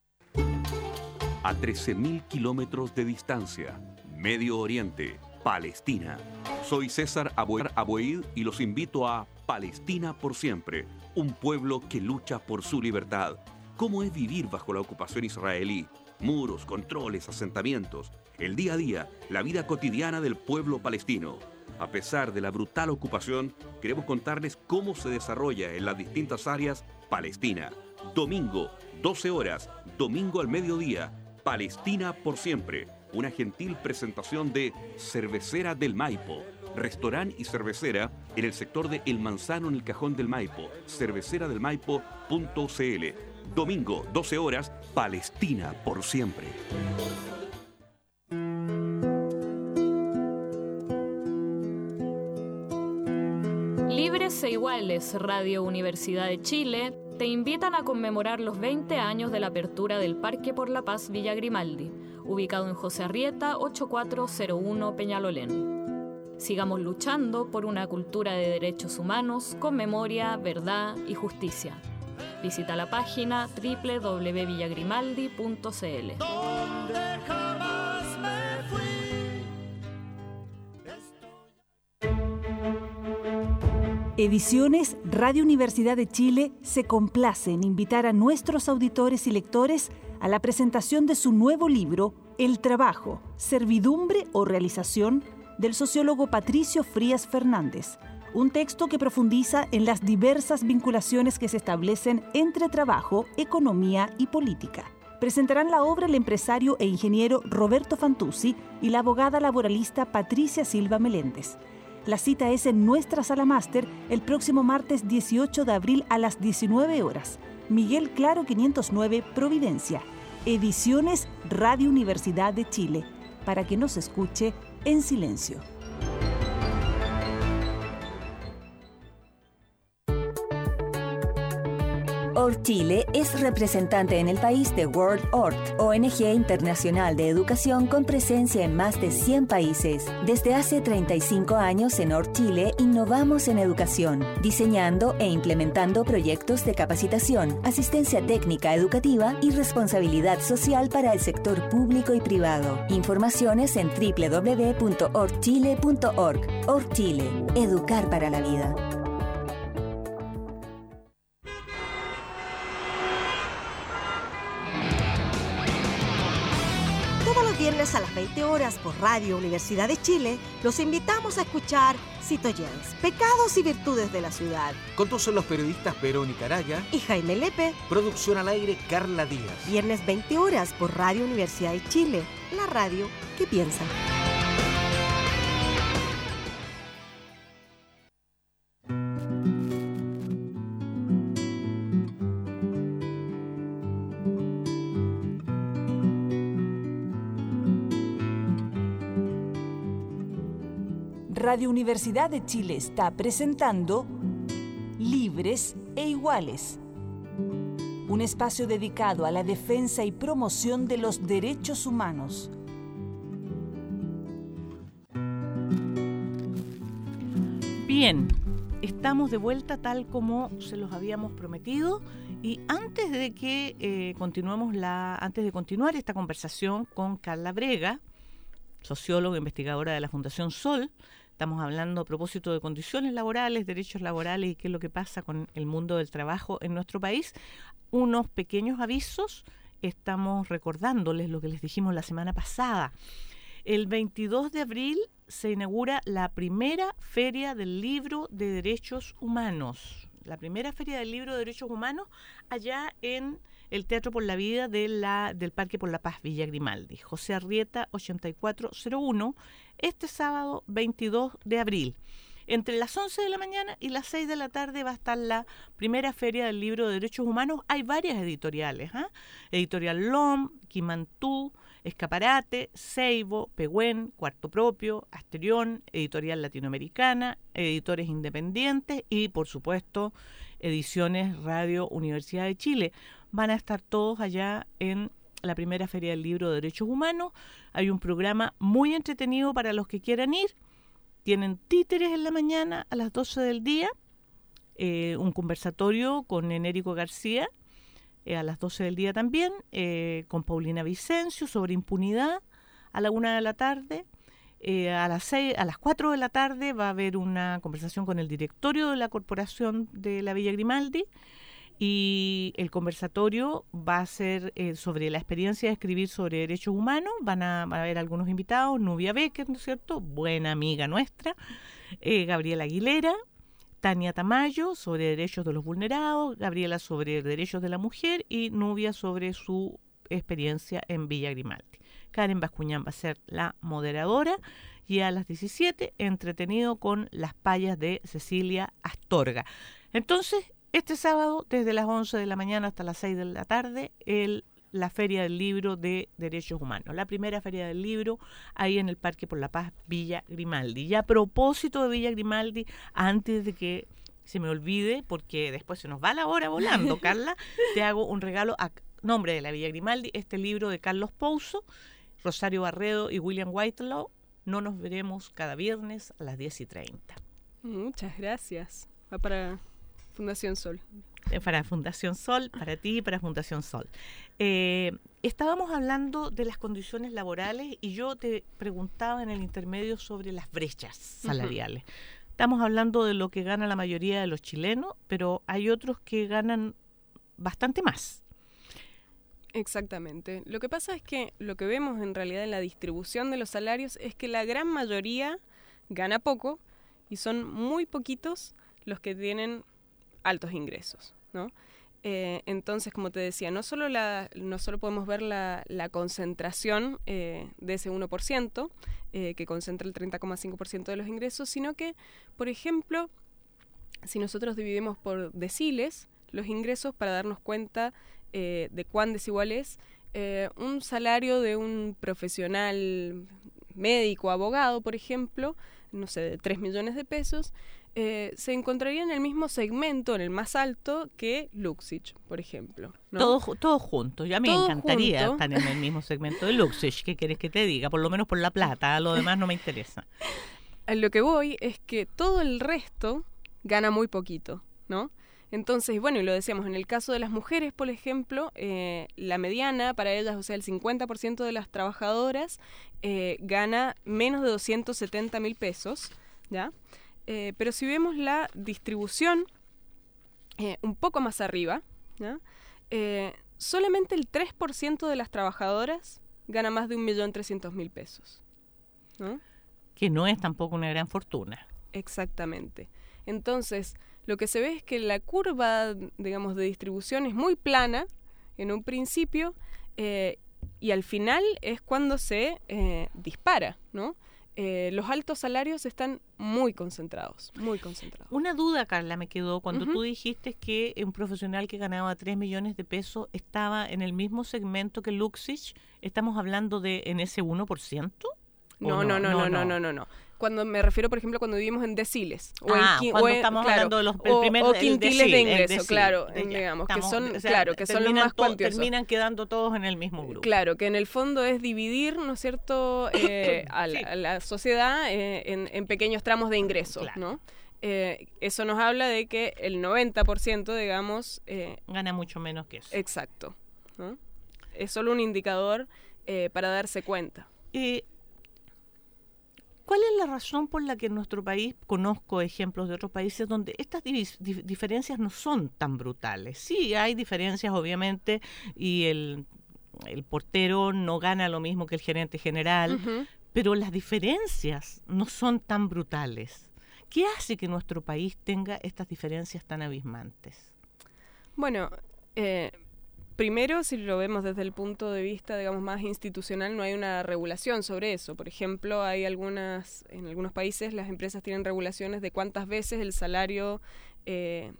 A trece mil kilómetros de distancia, Medio Oriente, Palestina. Soy César Aboid y los invito a Palestina por siempre, un pueblo que lucha por su libertad. ¿Cómo es vivir bajo la ocupación israelí? Muros, controles, asentamientos, el día a día, la vida cotidiana del pueblo palestino. A pesar de la brutal ocupación, queremos contarles cómo se desarrolla en las distintas áreas Palestina. Domingo, doce horas, domingo al mediodía, Palestina por siempre. Una gentil presentación de Cervecera del Maipo. Restaurante y cervecera en el sector de El Manzano en el Cajón del Maipo. cervecera del maipo punto c l. Domingo, doce horas, Palestina por siempre. Libres e Iguales, Radio Universidad de Chile, te invitan a conmemorar los veinte años de la apertura del Parque por la Paz Villa Grimaldi, ubicado en José Arrieta, ochenta y cuatro cero uno Peñalolén. Sigamos luchando por una cultura de derechos humanos con memoria, verdad y justicia. Visita la página doble u doble u doble u punto villagrimaldi punto c l. Ediciones Radio Universidad de Chile se complace en invitar a nuestros auditores y lectores a la presentación de su nuevo libro, El trabajo, servidumbre o realización, del sociólogo Patricio Frías Fernández, un texto que profundiza en las diversas vinculaciones que se establecen entre trabajo, economía y política. Presentarán la obra el empresario e ingeniero Roberto Fantuzzi y la abogada laboralista Patricia Silva Meléndez. La cita es en nuestra sala máster el próximo martes dieciocho de abril a las diecinueve horas. Miguel Claro quinientos nueve, Providencia. Ediciones Radio Universidad de Chile, para que nos escuche en silencio. ORT-Chile es representante en el país de World O R T, O N G internacional de educación con presencia en más de cien países. Desde hace treinta y cinco años en ORT-Chile innovamos en educación, diseñando e implementando proyectos de capacitación, asistencia técnica educativa y responsabilidad social para el sector público y privado. Informaciones en doble u doble u doble u punto ortchile punto org. ORT-Chile, educar para la vida. Viernes a las veinte horas por Radio Universidad de Chile, los invitamos a escuchar Citoyens, Pecados y Virtudes de la Ciudad. Conducen los periodistas Verónica Araya y Jaime Lepe. Producción al aire Carla Díaz. Viernes veinte horas por Radio Universidad de Chile, la radio que piensa. Radio Universidad de Chile está presentando Libres e Iguales, un espacio dedicado a la defensa y promoción de los derechos humanos. Bien, estamos de vuelta tal como se los habíamos prometido y antes de que eh, continuemos la, antes de continuar esta conversación con Carla Brega, socióloga e investigadora de la Fundación Sol, estamos hablando a propósito de condiciones laborales, derechos laborales y qué es lo que pasa con el mundo del trabajo en nuestro país. Unos pequeños avisos, estamos recordándoles lo que les dijimos la semana pasada. El veintidós de abril se inaugura la primera Feria del Libro de Derechos Humanos. La primera Feria del Libro de Derechos Humanos allá en el Teatro por la Vida de la, del Parque por la Paz Villa Grimaldi. José Arrieta ochenta y cuatro cero uno, este sábado veintidós de abril. Entre las once de la mañana y las seis de la tarde va a estar la primera Feria del Libro de Derechos Humanos. Hay varias editoriales, ¿eh? Editorial L O M, Quimantú, Escaparate, Seibo, Pehuen, Cuarto Propio, Asterión, Editorial Latinoamericana, editores independientes y, por supuesto, Ediciones Radio Universidad de Chile. Van a estar todos allá en la primera Feria del Libro de Derechos Humanos. Hay un programa muy entretenido para los que quieran ir. Tienen títeres en la mañana a las doce del día, eh, un conversatorio con Enérico García eh, a las doce del día también, eh, con Paulina Vicencio sobre impunidad a la una de la tarde. Eh, a las seis, a las cuatro de la tarde va a haber una conversación con el directorio de la Corporación de la Villa Grimaldi y el conversatorio va a ser eh, sobre la experiencia de escribir sobre derechos humanos. Van a, van a haber algunos invitados, Nubia Becker, ¿no es cierto?, buena amiga nuestra, eh, Gabriela Aguilera, Tania Tamayo sobre derechos de los vulnerados, Gabriela sobre derechos de la mujer y Nubia sobre su experiencia en Villa Grimaldi. Karen Bascuñán va a ser la moderadora y a las diecisiete entretenido con las payas de Cecilia Astorga. Entonces, este sábado, desde las once de la mañana hasta las seis de la tarde, el, la Feria del Libro de Derechos Humanos. La primera Feria del Libro ahí en el Parque por la Paz, Villa Grimaldi. Y a propósito de Villa Grimaldi, antes de que se me olvide, porque después se nos va la hora volando, Carla, te hago un regalo a nombre de la Villa Grimaldi, este libro de Carlos Pouso, Rosario Barredo y William Whitelaw. No nos veremos cada viernes a las diez y treinta. Muchas gracias. Va para Fundación Sol. Para Fundación Sol, para ti y para Fundación Sol. Eh, estábamos hablando de las condiciones laborales y yo te preguntaba en el intermedio sobre las brechas salariales. Uh-huh. Estamos hablando de lo que gana la mayoría de los chilenos, pero hay otros que ganan bastante más. Exactamente. Lo que pasa es que lo que vemos en realidad en la distribución de los salarios es que la gran mayoría gana poco y son muy poquitos los que tienen altos ingresos, ¿no? Eh, entonces, como te decía, no solo la, no solo podemos ver la, la concentración eh, de ese uno por ciento, eh, que concentra el treinta coma cinco por ciento de los ingresos, sino que, por ejemplo, si nosotros dividimos por deciles los ingresos para darnos cuenta eh, de cuán desigual es, eh, un salario de un profesional médico, abogado, por ejemplo, no sé, de tres millones de pesos, Eh, se encontraría en el mismo segmento, en el más alto, que Luxich, por ejemplo, ¿no? Todos todo juntos. Ya me todo encantaría junto. estar en el mismo segmento de Luxich. ¿Qué quieres que te diga? Por lo menos por la plata, lo demás no me interesa. A lo que voy es que todo el resto gana muy poquito, ¿no? Entonces, bueno, y lo decíamos, en el caso de las mujeres, por ejemplo, eh, la mediana para ellas, o sea, el cincuenta por ciento de las trabajadoras eh, gana menos de doscientos setenta mil pesos, ¿ya? Eh, pero si vemos la distribución eh, un poco más arriba, ¿ya? Eh, solamente el tres por ciento de las trabajadoras gana más de un millón trescientos mil pesos, ¿no? Que no es tampoco una gran fortuna. Exactamente. Entonces, lo que se ve es que la curva, digamos, de distribución es muy plana en un principio eh, y al final es cuando se eh, dispara, ¿no? Eh, los altos salarios están muy concentrados, muy concentrados. Una duda, Carla, me quedó cuando Uh-huh. tú dijiste que un profesional que ganaba tres millones de pesos estaba en el mismo segmento que Luxich. ¿Estamos hablando de en ese uno por ciento? No, no, no, no, no, no, no, no. Cuando me refiero, por ejemplo, cuando vivimos en deciles. O ah, en, cuando o en, estamos claro, hablando de los el o, primer, o quintiles decil, de ingreso, decil, claro, de, ya, digamos, estamos, que son, o sea, claro, que son los más to, cuantiosos. Terminan quedando todos en el mismo grupo. Claro, que en el fondo es dividir, ¿no es cierto?, eh, a, la, sí. a la sociedad eh, en, en pequeños tramos de ingresos, claro. ¿no? Eh, eso nos habla de que el noventa por ciento, digamos... Eh, gana mucho menos que eso. Exacto, ¿no? Es solo un indicador eh, para darse cuenta. Eh, ¿Cuál es la razón por la que en nuestro país, conozco ejemplos de otros países donde estas dif- dif- diferencias no son tan brutales? Sí, hay diferencias obviamente y el, el portero no gana lo mismo que el gerente general, uh-huh. pero las diferencias no son tan brutales. ¿Qué hace que nuestro país tenga estas diferencias tan abismantes? Bueno, eh, primero, si lo vemos desde el punto de vista, digamos, más institucional, no hay una regulación sobre eso. Por ejemplo, hay algunas, en algunos países las empresas tienen regulaciones de cuántas veces el salario eh,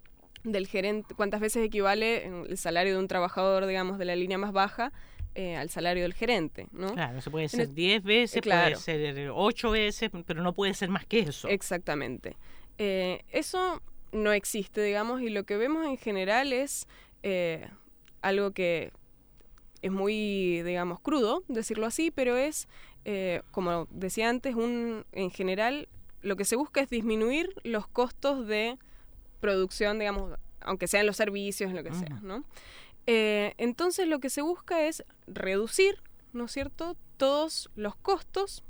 del gerente, cuántas veces equivale el salario de un trabajador, digamos, de la línea más baja eh, al salario del gerente, ¿no? Claro, eso puede ser diez veces, eh, claro. puede ser ocho veces, pero no puede ser más que eso. Exactamente. Eh, eso no existe, digamos, y lo que vemos en general es... Eh, algo que es muy, digamos, crudo, decirlo así, pero es, eh, como decía antes, un, en general, lo que se busca es disminuir los costos de producción, digamos, aunque sean los servicios, en lo que uh-huh. sea, ¿no? Eh, entonces, lo que se busca es reducir, ¿no es cierto?, todos los costos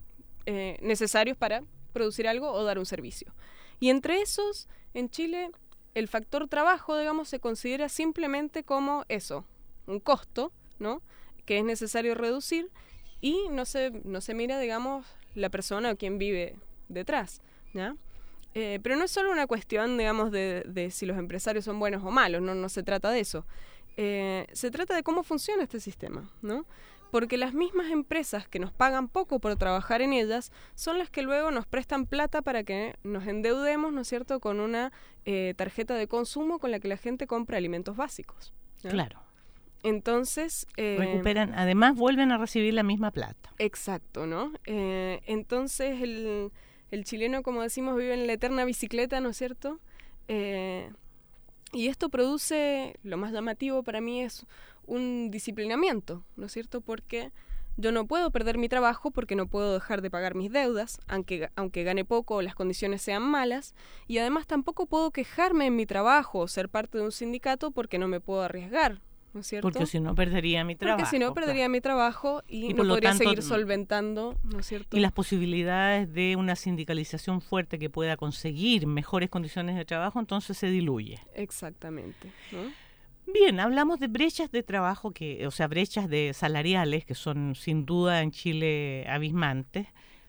eh, necesarios para producir algo o dar un servicio. Y entre esos, en Chile... el factor trabajo, digamos, se considera simplemente como eso, un costo, ¿no?, que es necesario reducir y no se, no se mira, digamos, la persona o quien vive detrás, ¿ya? Eh, pero no es solo una cuestión, digamos, de, de si los empresarios son buenos o malos, no, no se trata de eso. Eh, se trata de cómo funciona este sistema, ¿no? Porque las mismas empresas que nos pagan poco por trabajar en ellas son las que luego nos prestan plata para que nos endeudemos, ¿no es cierto?, con una eh, tarjeta de consumo con la que la gente compra alimentos básicos, ¿no? Claro. Entonces... Eh, recuperan, además vuelven a recibir la misma plata. Exacto, ¿no? Eh, entonces el, el chileno, como decimos, vive en la eterna bicicleta, ¿no es cierto?, eh, y esto produce, lo más llamativo para mí es un disciplinamiento, ¿no es cierto? Porque yo no puedo perder mi trabajo porque no puedo dejar de pagar mis deudas, aunque, aunque gane poco o las condiciones sean malas, y además tampoco puedo quejarme en mi trabajo o ser parte de un sindicato porque no me puedo arriesgar, ¿no es cierto? Porque si no perdería mi trabajo. Porque si no perdería claro. mi trabajo y, y no podría tanto, seguir solventando, ¿no es cierto? Y las posibilidades de una sindicalización fuerte que pueda conseguir mejores condiciones de trabajo, entonces se diluye. Exactamente, ¿no? Bien, hablamos de brechas de trabajo, que, o sea, brechas de salariales, que son sin duda en Chile abismantes,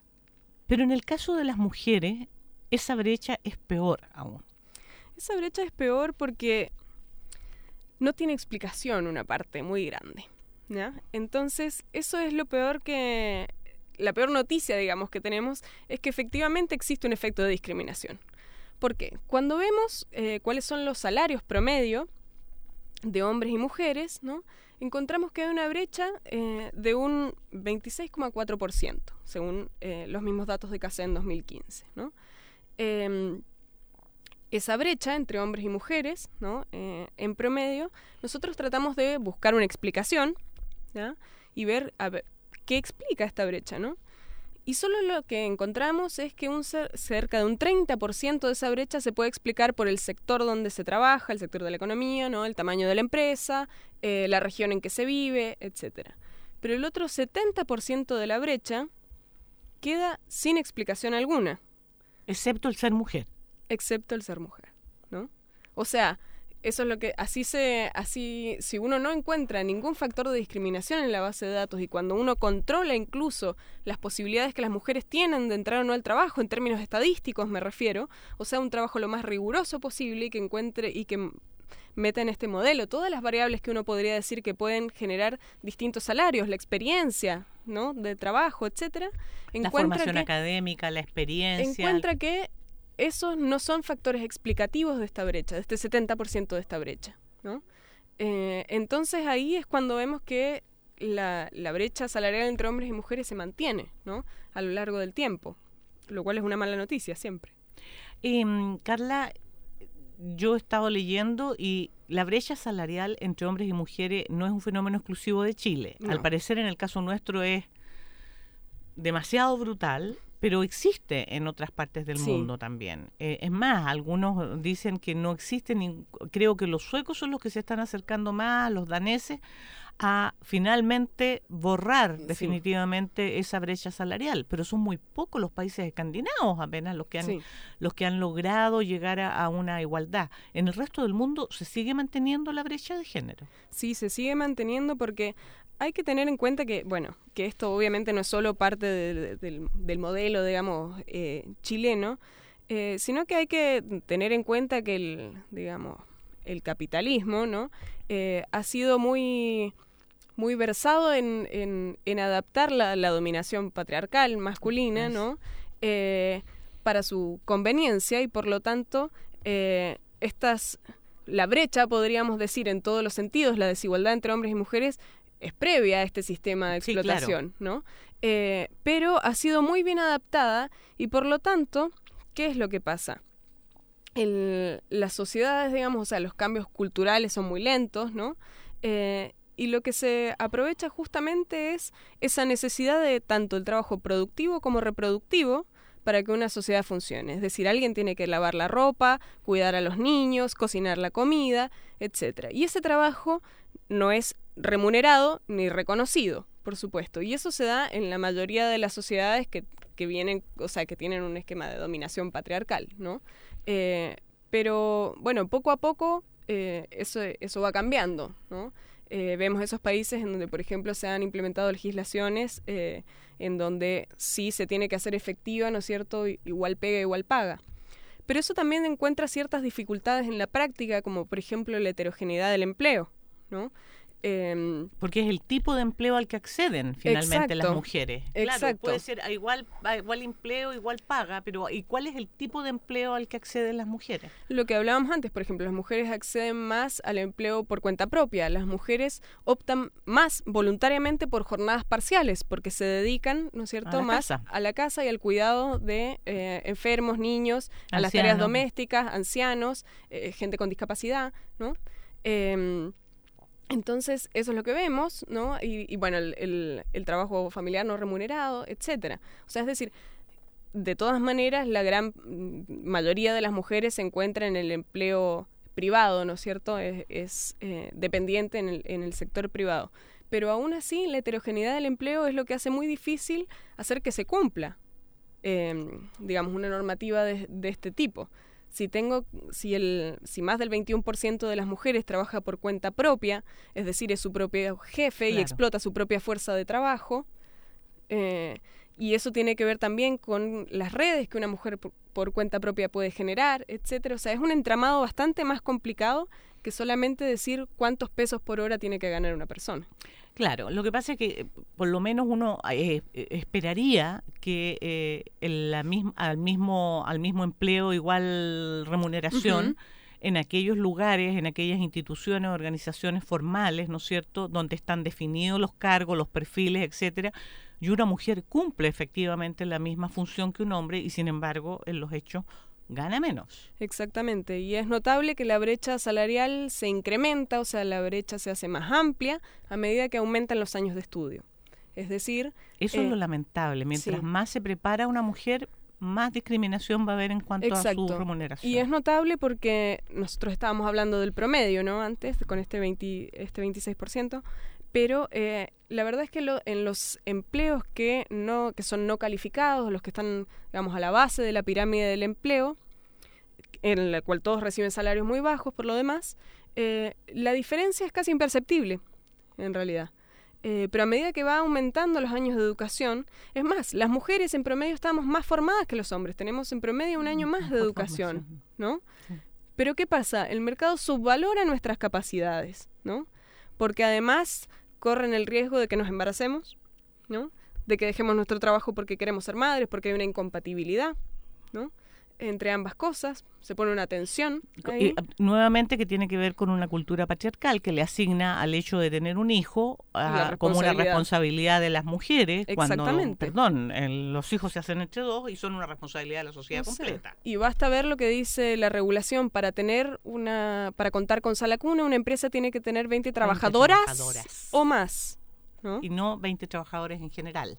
pero en el caso de las mujeres, esa brecha es peor aún. Esa brecha es peor porque... no tiene explicación una parte muy grande, ¿ya? Entonces, eso es lo peor que... la peor noticia, digamos, que tenemos es que efectivamente existe un efecto de discriminación. ¿Por qué? Cuando vemos eh, cuáles son los salarios promedio de hombres y mujeres, ¿no?, encontramos que hay una brecha eh, de un veintiséis coma cuatro por ciento, según eh, los mismos datos de CACEN en dos mil quince, ¿no? Eh, Esa brecha entre hombres y mujeres, ¿no?, eh, en promedio, nosotros tratamos de buscar una explicación, ¿ya?, y ver, a ver qué explica esta brecha, ¿no? Y solo lo que encontramos es que un cer- cerca de un treinta por ciento de esa brecha se puede explicar por el sector donde se trabaja, el sector de la economía, ¿no?, el tamaño de la empresa, eh, la región en que se vive, etcétera. Pero el otro setenta por ciento de la brecha queda sin explicación alguna. Excepto el ser mujer. Excepto el ser mujer, ¿no? O sea, eso es lo que, así se, así, si uno no encuentra ningún factor de discriminación en la base de datos y cuando uno controla incluso las posibilidades que las mujeres tienen de entrar o no al trabajo, en términos estadísticos me refiero, o sea, un trabajo lo más riguroso posible y que encuentre y que meta en este modelo todas las variables que uno podría decir que pueden generar distintos salarios, la experiencia, ¿no?, de trabajo, etcétera. La formación que, académica, la experiencia. Encuentra que esos no son factores explicativos de esta brecha, de este setenta por ciento de esta brecha, ¿no? Eh, entonces ahí es cuando vemos que la, la brecha salarial entre hombres y mujeres se mantiene, ¿no?, a lo largo del tiempo. lo cual es una mala noticia siempre. Eh, Carla, yo he estado leyendo y la brecha salarial entre hombres y mujeres no es un fenómeno exclusivo de Chile. No. Al parecer, en el caso nuestro es demasiado brutal, pero existe en otras partes del sí. mundo también. Eh, es más, algunos dicen que no existe, ni, creo que los suecos son los que se están acercando más, los daneses, a finalmente borrar sí. definitivamente esa brecha salarial, pero son muy pocos los países escandinavos apenas los que han, sí. los que han logrado llegar a, a una igualdad. En el resto del mundo se sigue manteniendo la brecha de género. Sí, se sigue manteniendo porque hay que tener en cuenta que, bueno, que esto obviamente no es solo parte de, de, del, del modelo, digamos, eh, chileno, eh, sino que hay que tener en cuenta que el, digamos, el capitalismo, ¿no? Eh, ha sido muy muy versado en, en, en adaptar la, la dominación patriarcal masculina, ¿no? Eh, para su conveniencia y por lo tanto eh, estas la brecha, podríamos decir en todos los sentidos, la desigualdad entre hombres y mujeres es previa a este sistema de explotación, sí, claro. ¿no? Eh, pero ha sido muy bien adaptada y por lo tanto, ¿qué es lo que pasa? El, las sociedades, digamos, o sea, los cambios culturales son muy lentos, ¿no? Eh, y lo que se aprovecha justamente es esa necesidad de tanto el trabajo productivo como reproductivo para que una sociedad funcione. Es decir, alguien tiene que lavar la ropa, cuidar a los niños, cocinar la comida, etcétera. Y ese trabajo no es remunerado ni reconocido, por supuesto. Y eso se da en la mayoría de las sociedades que, que vienen, o sea, que tienen un esquema de dominación patriarcal, ¿no? Eh, pero, bueno, poco a poco eh, eso, eso va cambiando, ¿no? Eh, vemos esos países en donde, por ejemplo, se han implementado legislaciones eh, en donde sí se tiene que hacer efectiva, ¿no es cierto?, igual pega, igual paga. Pero eso también encuentra ciertas dificultades en la práctica, como por ejemplo la heterogeneidad del empleo, ¿no? Eh, Porque es el tipo de empleo al que acceden finalmente exacto, las mujeres. Exacto. Claro, puede ser a igual, a igual empleo, igual paga, pero ¿y cuál es el tipo de empleo al que acceden las mujeres? Lo que hablábamos antes, por ejemplo, las mujeres acceden más al empleo por cuenta propia. Las mujeres optan más voluntariamente por jornadas parciales, porque se dedican, ¿no es cierto?, a más casa. a la casa y al cuidado de eh, enfermos, niños, a Anciano. Las tareas domésticas, ancianos, eh, gente con discapacidad, ¿no? Eh, Entonces, eso es lo que vemos, ¿no? Y, y bueno, el, el, el trabajo familiar no remunerado, etcétera. O sea, es decir, de todas maneras, la gran mayoría de las mujeres se encuentran en el empleo privado, ¿no es cierto? Es, es eh, dependiente en el, en el sector privado. Pero aún así, la heterogeneidad del empleo es lo que hace muy difícil hacer que se cumpla, eh, digamos, una normativa de, de este tipo. Si tengo, si el, si más del veintiuno por ciento de las mujeres trabaja por cuenta propia, es decir, es su propio jefe claro. y explota su propia fuerza de trabajo, eh, y eso tiene que ver también con las redes que una mujer por, por cuenta propia puede generar, etcétera. O sea, es un entramado bastante más complicado que solamente decir cuántos pesos por hora tiene que ganar una persona. Claro, lo que pasa es que por lo menos uno eh, esperaría que eh, el, la misma, al mismo al mismo empleo igual remuneración uh-huh. en aquellos lugares, en aquellas instituciones, organizaciones formales, ¿no es cierto?, donde están definidos los cargos, los perfiles, etcétera, y una mujer cumple efectivamente la misma función que un hombre y sin embargo en los hechos gana menos. Exactamente, y es notable que la brecha salarial se incrementa, o sea, la brecha se hace más amplia a medida que aumentan los años de estudio. Es decir... Eso eh, es lo lamentable, mientras sí. más se prepara una mujer, más discriminación va a haber en cuanto Exacto. a su remuneración. Y es notable porque nosotros estábamos hablando del promedio, ¿no?, antes, con este, veinte, este veintiséis por ciento, pero eh, la verdad es que lo, en los empleos que no que son no calificados, los que están, digamos, a la base de la pirámide del empleo, en la cual todos reciben salarios muy bajos por lo demás, eh, la diferencia es casi imperceptible, en realidad. Eh, pero a medida que va aumentando los años de educación, es más, las mujeres en promedio estamos más formadas que los hombres, tenemos en promedio un año más de educación, ¿no? Sí. Pero ¿qué pasa? El mercado subvalora nuestras capacidades, ¿no? Porque además corren el riesgo de que nos embaracemos, ¿no? De que dejemos nuestro trabajo porque queremos ser madres, porque hay una incompatibilidad, ¿no? entre ambas cosas, se pone una tensión ahí. Y, nuevamente que tiene que ver con una cultura patriarcal que le asigna al hecho de tener un hijo a, como una responsabilidad de las mujeres. Exactamente. Cuando, perdón, el, los hijos se hacen entre dos y son una responsabilidad de la sociedad no sé. completa. Y basta ver lo que dice la regulación. Para tener una, para contar con sala cuna, una empresa tiene que tener veinte trabajadoras, veinte trabajadoras o más, ¿no? Y no veinte trabajadores en general.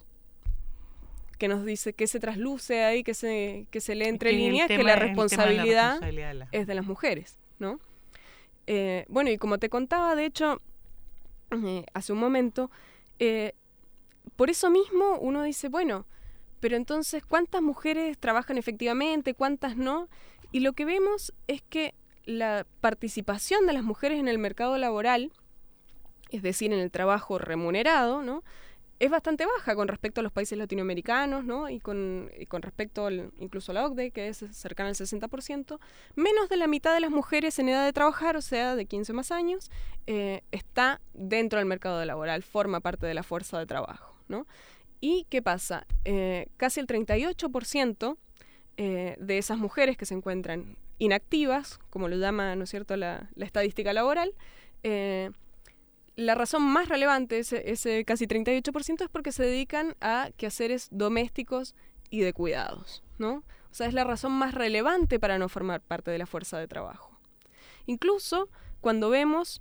Que nos dice que se trasluce ahí, que se que se lee entre que líneas, que la responsabilidad, la responsabilidad de la... es de las mujeres, ¿no? Eh, bueno, y como te contaba, de hecho, eh, hace un momento, eh, por eso mismo uno dice, bueno, pero entonces, ¿cuántas mujeres trabajan efectivamente, cuántas no? Y lo que vemos es que la participación de las mujeres en el mercado laboral, es decir, en el trabajo remunerado, ¿no?, es bastante baja con respecto a los países latinoamericanos, ¿no? Y con, y con respecto al, incluso a la O C D E, que es cercana al sesenta por ciento. Menos de la mitad de las mujeres en edad de trabajar, o sea, de quince más años, eh, está dentro del mercado laboral, forma parte de la fuerza de trabajo, ¿no? ¿Y qué pasa? Eh, casi el treinta y ocho por ciento eh, de esas mujeres que se encuentran inactivas, como lo llama, ¿no es cierto?, la, la estadística laboral, eh, la razón más relevante, ese, ese casi treinta y ocho por ciento, es porque se dedican a quehaceres domésticos y de cuidados, ¿no? O sea, es la razón más relevante para no formar parte de la fuerza de trabajo. Incluso cuando vemos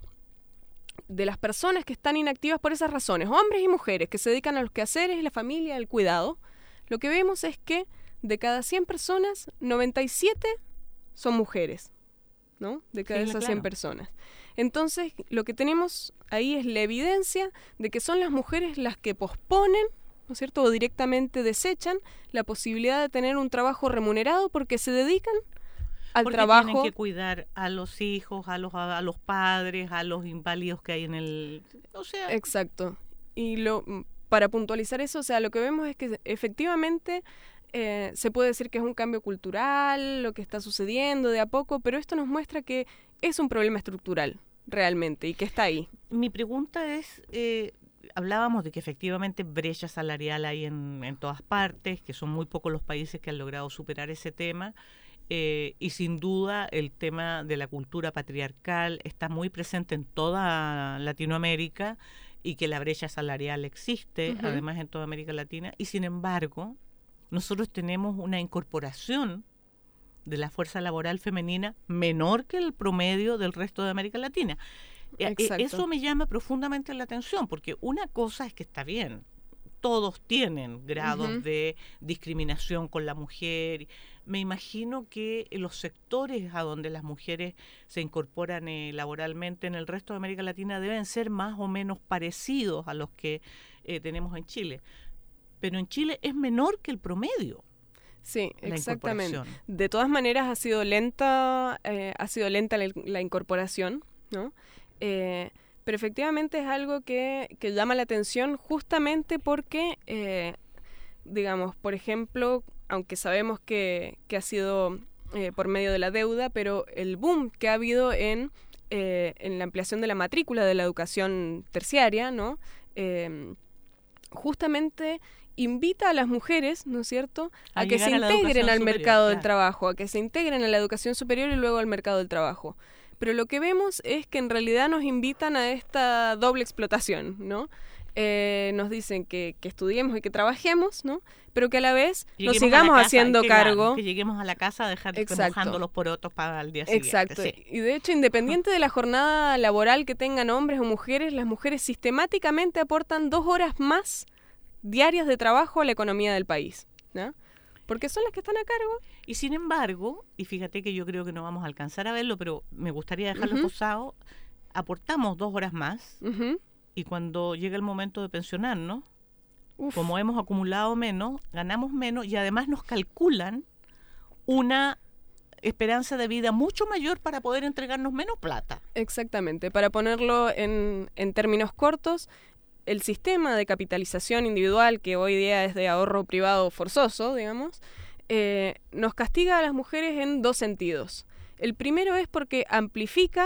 de las personas que están inactivas por esas razones, hombres y mujeres que se dedican a los quehaceres, la familia, el cuidado, lo que vemos es que de cada cien personas, noventa y siete son mujeres, ¿no? De cada sí, esas claro. cien personas. Entonces, lo que tenemos ahí es la evidencia de que son las mujeres las que posponen, ¿no es cierto?, o directamente desechan la posibilidad de tener un trabajo remunerado porque se dedican al porque trabajo. Tienen que cuidar a los hijos, a los a los padres, a los inválidos que hay en el... O sea... Exacto. Y lo para puntualizar eso, o sea, lo que vemos es que efectivamente eh, se puede decir que es un cambio cultural, lo que está sucediendo de a poco, pero esto nos muestra que es un problema estructural, realmente, y que está ahí. Mi pregunta es, eh, hablábamos de que efectivamente brecha salarial hay en, en todas partes, que son muy pocos los países que han logrado superar ese tema, eh, y sin duda el tema de la cultura patriarcal está muy presente en toda Latinoamérica, y que la brecha salarial existe, uh-huh. además en toda América Latina, y sin embargo, nosotros tenemos una incorporación de la fuerza laboral femenina menor que el promedio del resto de América Latina. Exacto. Eso me llama profundamente la atención, porque una cosa es que está bien, todos tienen grados uh-huh. de discriminación con la mujer. Me imagino que los sectores a donde las mujeres se incorporan eh, laboralmente en el resto de América Latina deben ser más o menos parecidos a los que eh, tenemos en Chile. Pero en Chile es menor que el promedio. Sí, exactamente. De todas maneras ha sido lenta, eh, ha sido lenta la, la incorporación, ¿no? Eh, pero efectivamente es algo que, que llama la atención justamente porque, eh, digamos, por ejemplo, aunque sabemos que, que ha sido eh, por medio de la deuda, pero el boom que ha habido en, eh, en la ampliación de la matrícula de la educación terciaria, ¿no? Eh, justamente invita a las mujeres, ¿no es cierto?, a, a que se integren al mercado del trabajo, a que se integren a la educación superior y luego al mercado del trabajo. Pero lo que vemos es que en realidad nos invitan a esta doble explotación, ¿no? Eh, nos dicen que, que estudiemos y que trabajemos, ¿no? Pero que a la vez lleguemos nos sigamos casa, haciendo que cargo. La, que lleguemos a la casa a dejar remojando los porotos para el día siguiente. Exacto. Sí. Y de hecho, independiente de la jornada laboral que tengan hombres o mujeres, las mujeres sistemáticamente aportan dos horas más diarias de trabajo a la economía del país, ¿no? Porque son las que están a cargo. Y sin embargo, y fíjate que yo creo que no vamos a alcanzar a verlo, pero me gustaría dejarlo uh-huh. posado, aportamos dos horas más uh-huh. y cuando llega el momento de pensionarnos, Uf. como hemos acumulado menos, ganamos menos y además nos calculan una esperanza de vida mucho mayor para poder entregarnos menos plata. Exactamente. Para ponerlo en, en términos cortos, el sistema de capitalización individual, que hoy día es de ahorro privado forzoso, digamos, eh, nos castiga a las mujeres en dos sentidos. El primero es porque amplifica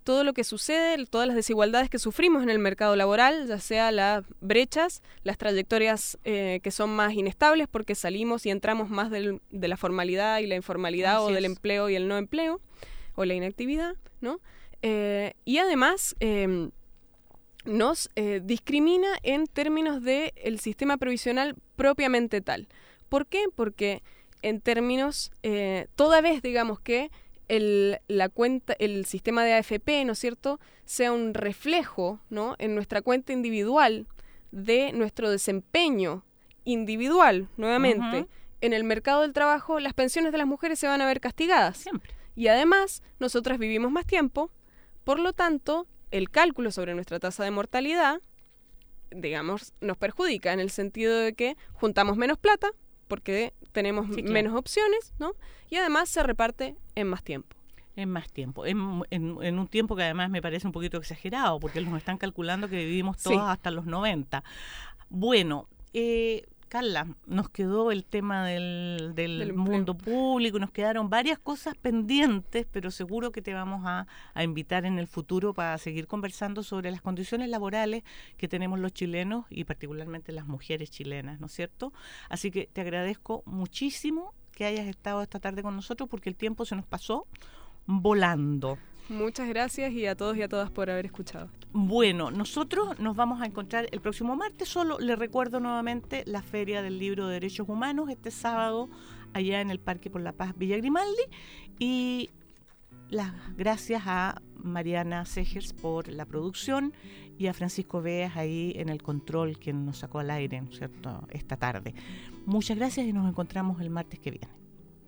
todo lo que sucede, todas las desigualdades que sufrimos en el mercado laboral, ya sea las brechas, las trayectorias eh, que son más inestables porque salimos y entramos más del, de la formalidad y la informalidad, Así o del es. empleo y el no empleo, o la inactividad, ¿no? Eh, y además eh, nos eh, discrimina en términos del sistema provisional propiamente tal. ¿Por qué? Porque en términos, eh, toda vez, digamos, que el, la cuenta, el sistema de A F P, ¿no es cierto?, sea un reflejo, ¿no?, en nuestra cuenta individual de nuestro desempeño individual, nuevamente, uh-huh. en el mercado del trabajo, las pensiones de las mujeres se van a ver castigadas. Siempre. Y además, nosotras vivimos más tiempo, por lo tanto, el cálculo sobre nuestra tasa de mortalidad, digamos, nos perjudica en el sentido de que juntamos menos plata, porque tenemos sí, claro. menos opciones, ¿no? Y además se reparte en más tiempo. En más tiempo, en, en, en un tiempo que además me parece un poquito exagerado, porque nos están calculando que vivimos todos sí. hasta los noventa. Bueno, eh, Carla, nos quedó el tema del, del, del mundo público, nos quedaron varias cosas pendientes, pero seguro que te vamos a, a invitar en el futuro para seguir conversando sobre las condiciones laborales que tenemos los chilenos y particularmente las mujeres chilenas, ¿no es cierto? Así que te agradezco muchísimo que hayas estado esta tarde con nosotros porque el tiempo se nos pasó volando. Muchas gracias y a todos y a todas por haber escuchado. Bueno, nosotros nos vamos a encontrar el próximo martes. Solo les recuerdo nuevamente la Feria del Libro de Derechos Humanos este sábado allá en el Parque por la Paz Villa Grimaldi. Y las gracias a Mariana Segers por la producción y a Francisco Veas ahí en el control, quien nos sacó al aire, ¿no es cierto?, esta tarde. Muchas gracias y nos encontramos el martes que viene.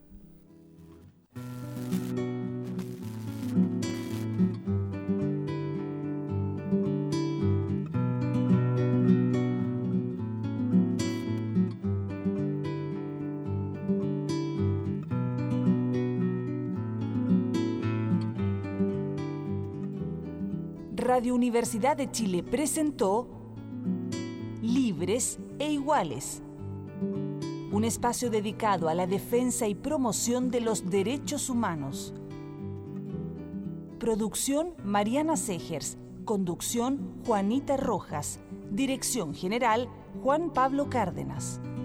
Radio Universidad de Chile presentó Libres e Iguales, un espacio dedicado a la defensa y promoción de los derechos humanos. Producción Mariana Segers, conducción Juanita Rojas, dirección general Juan Pablo Cárdenas.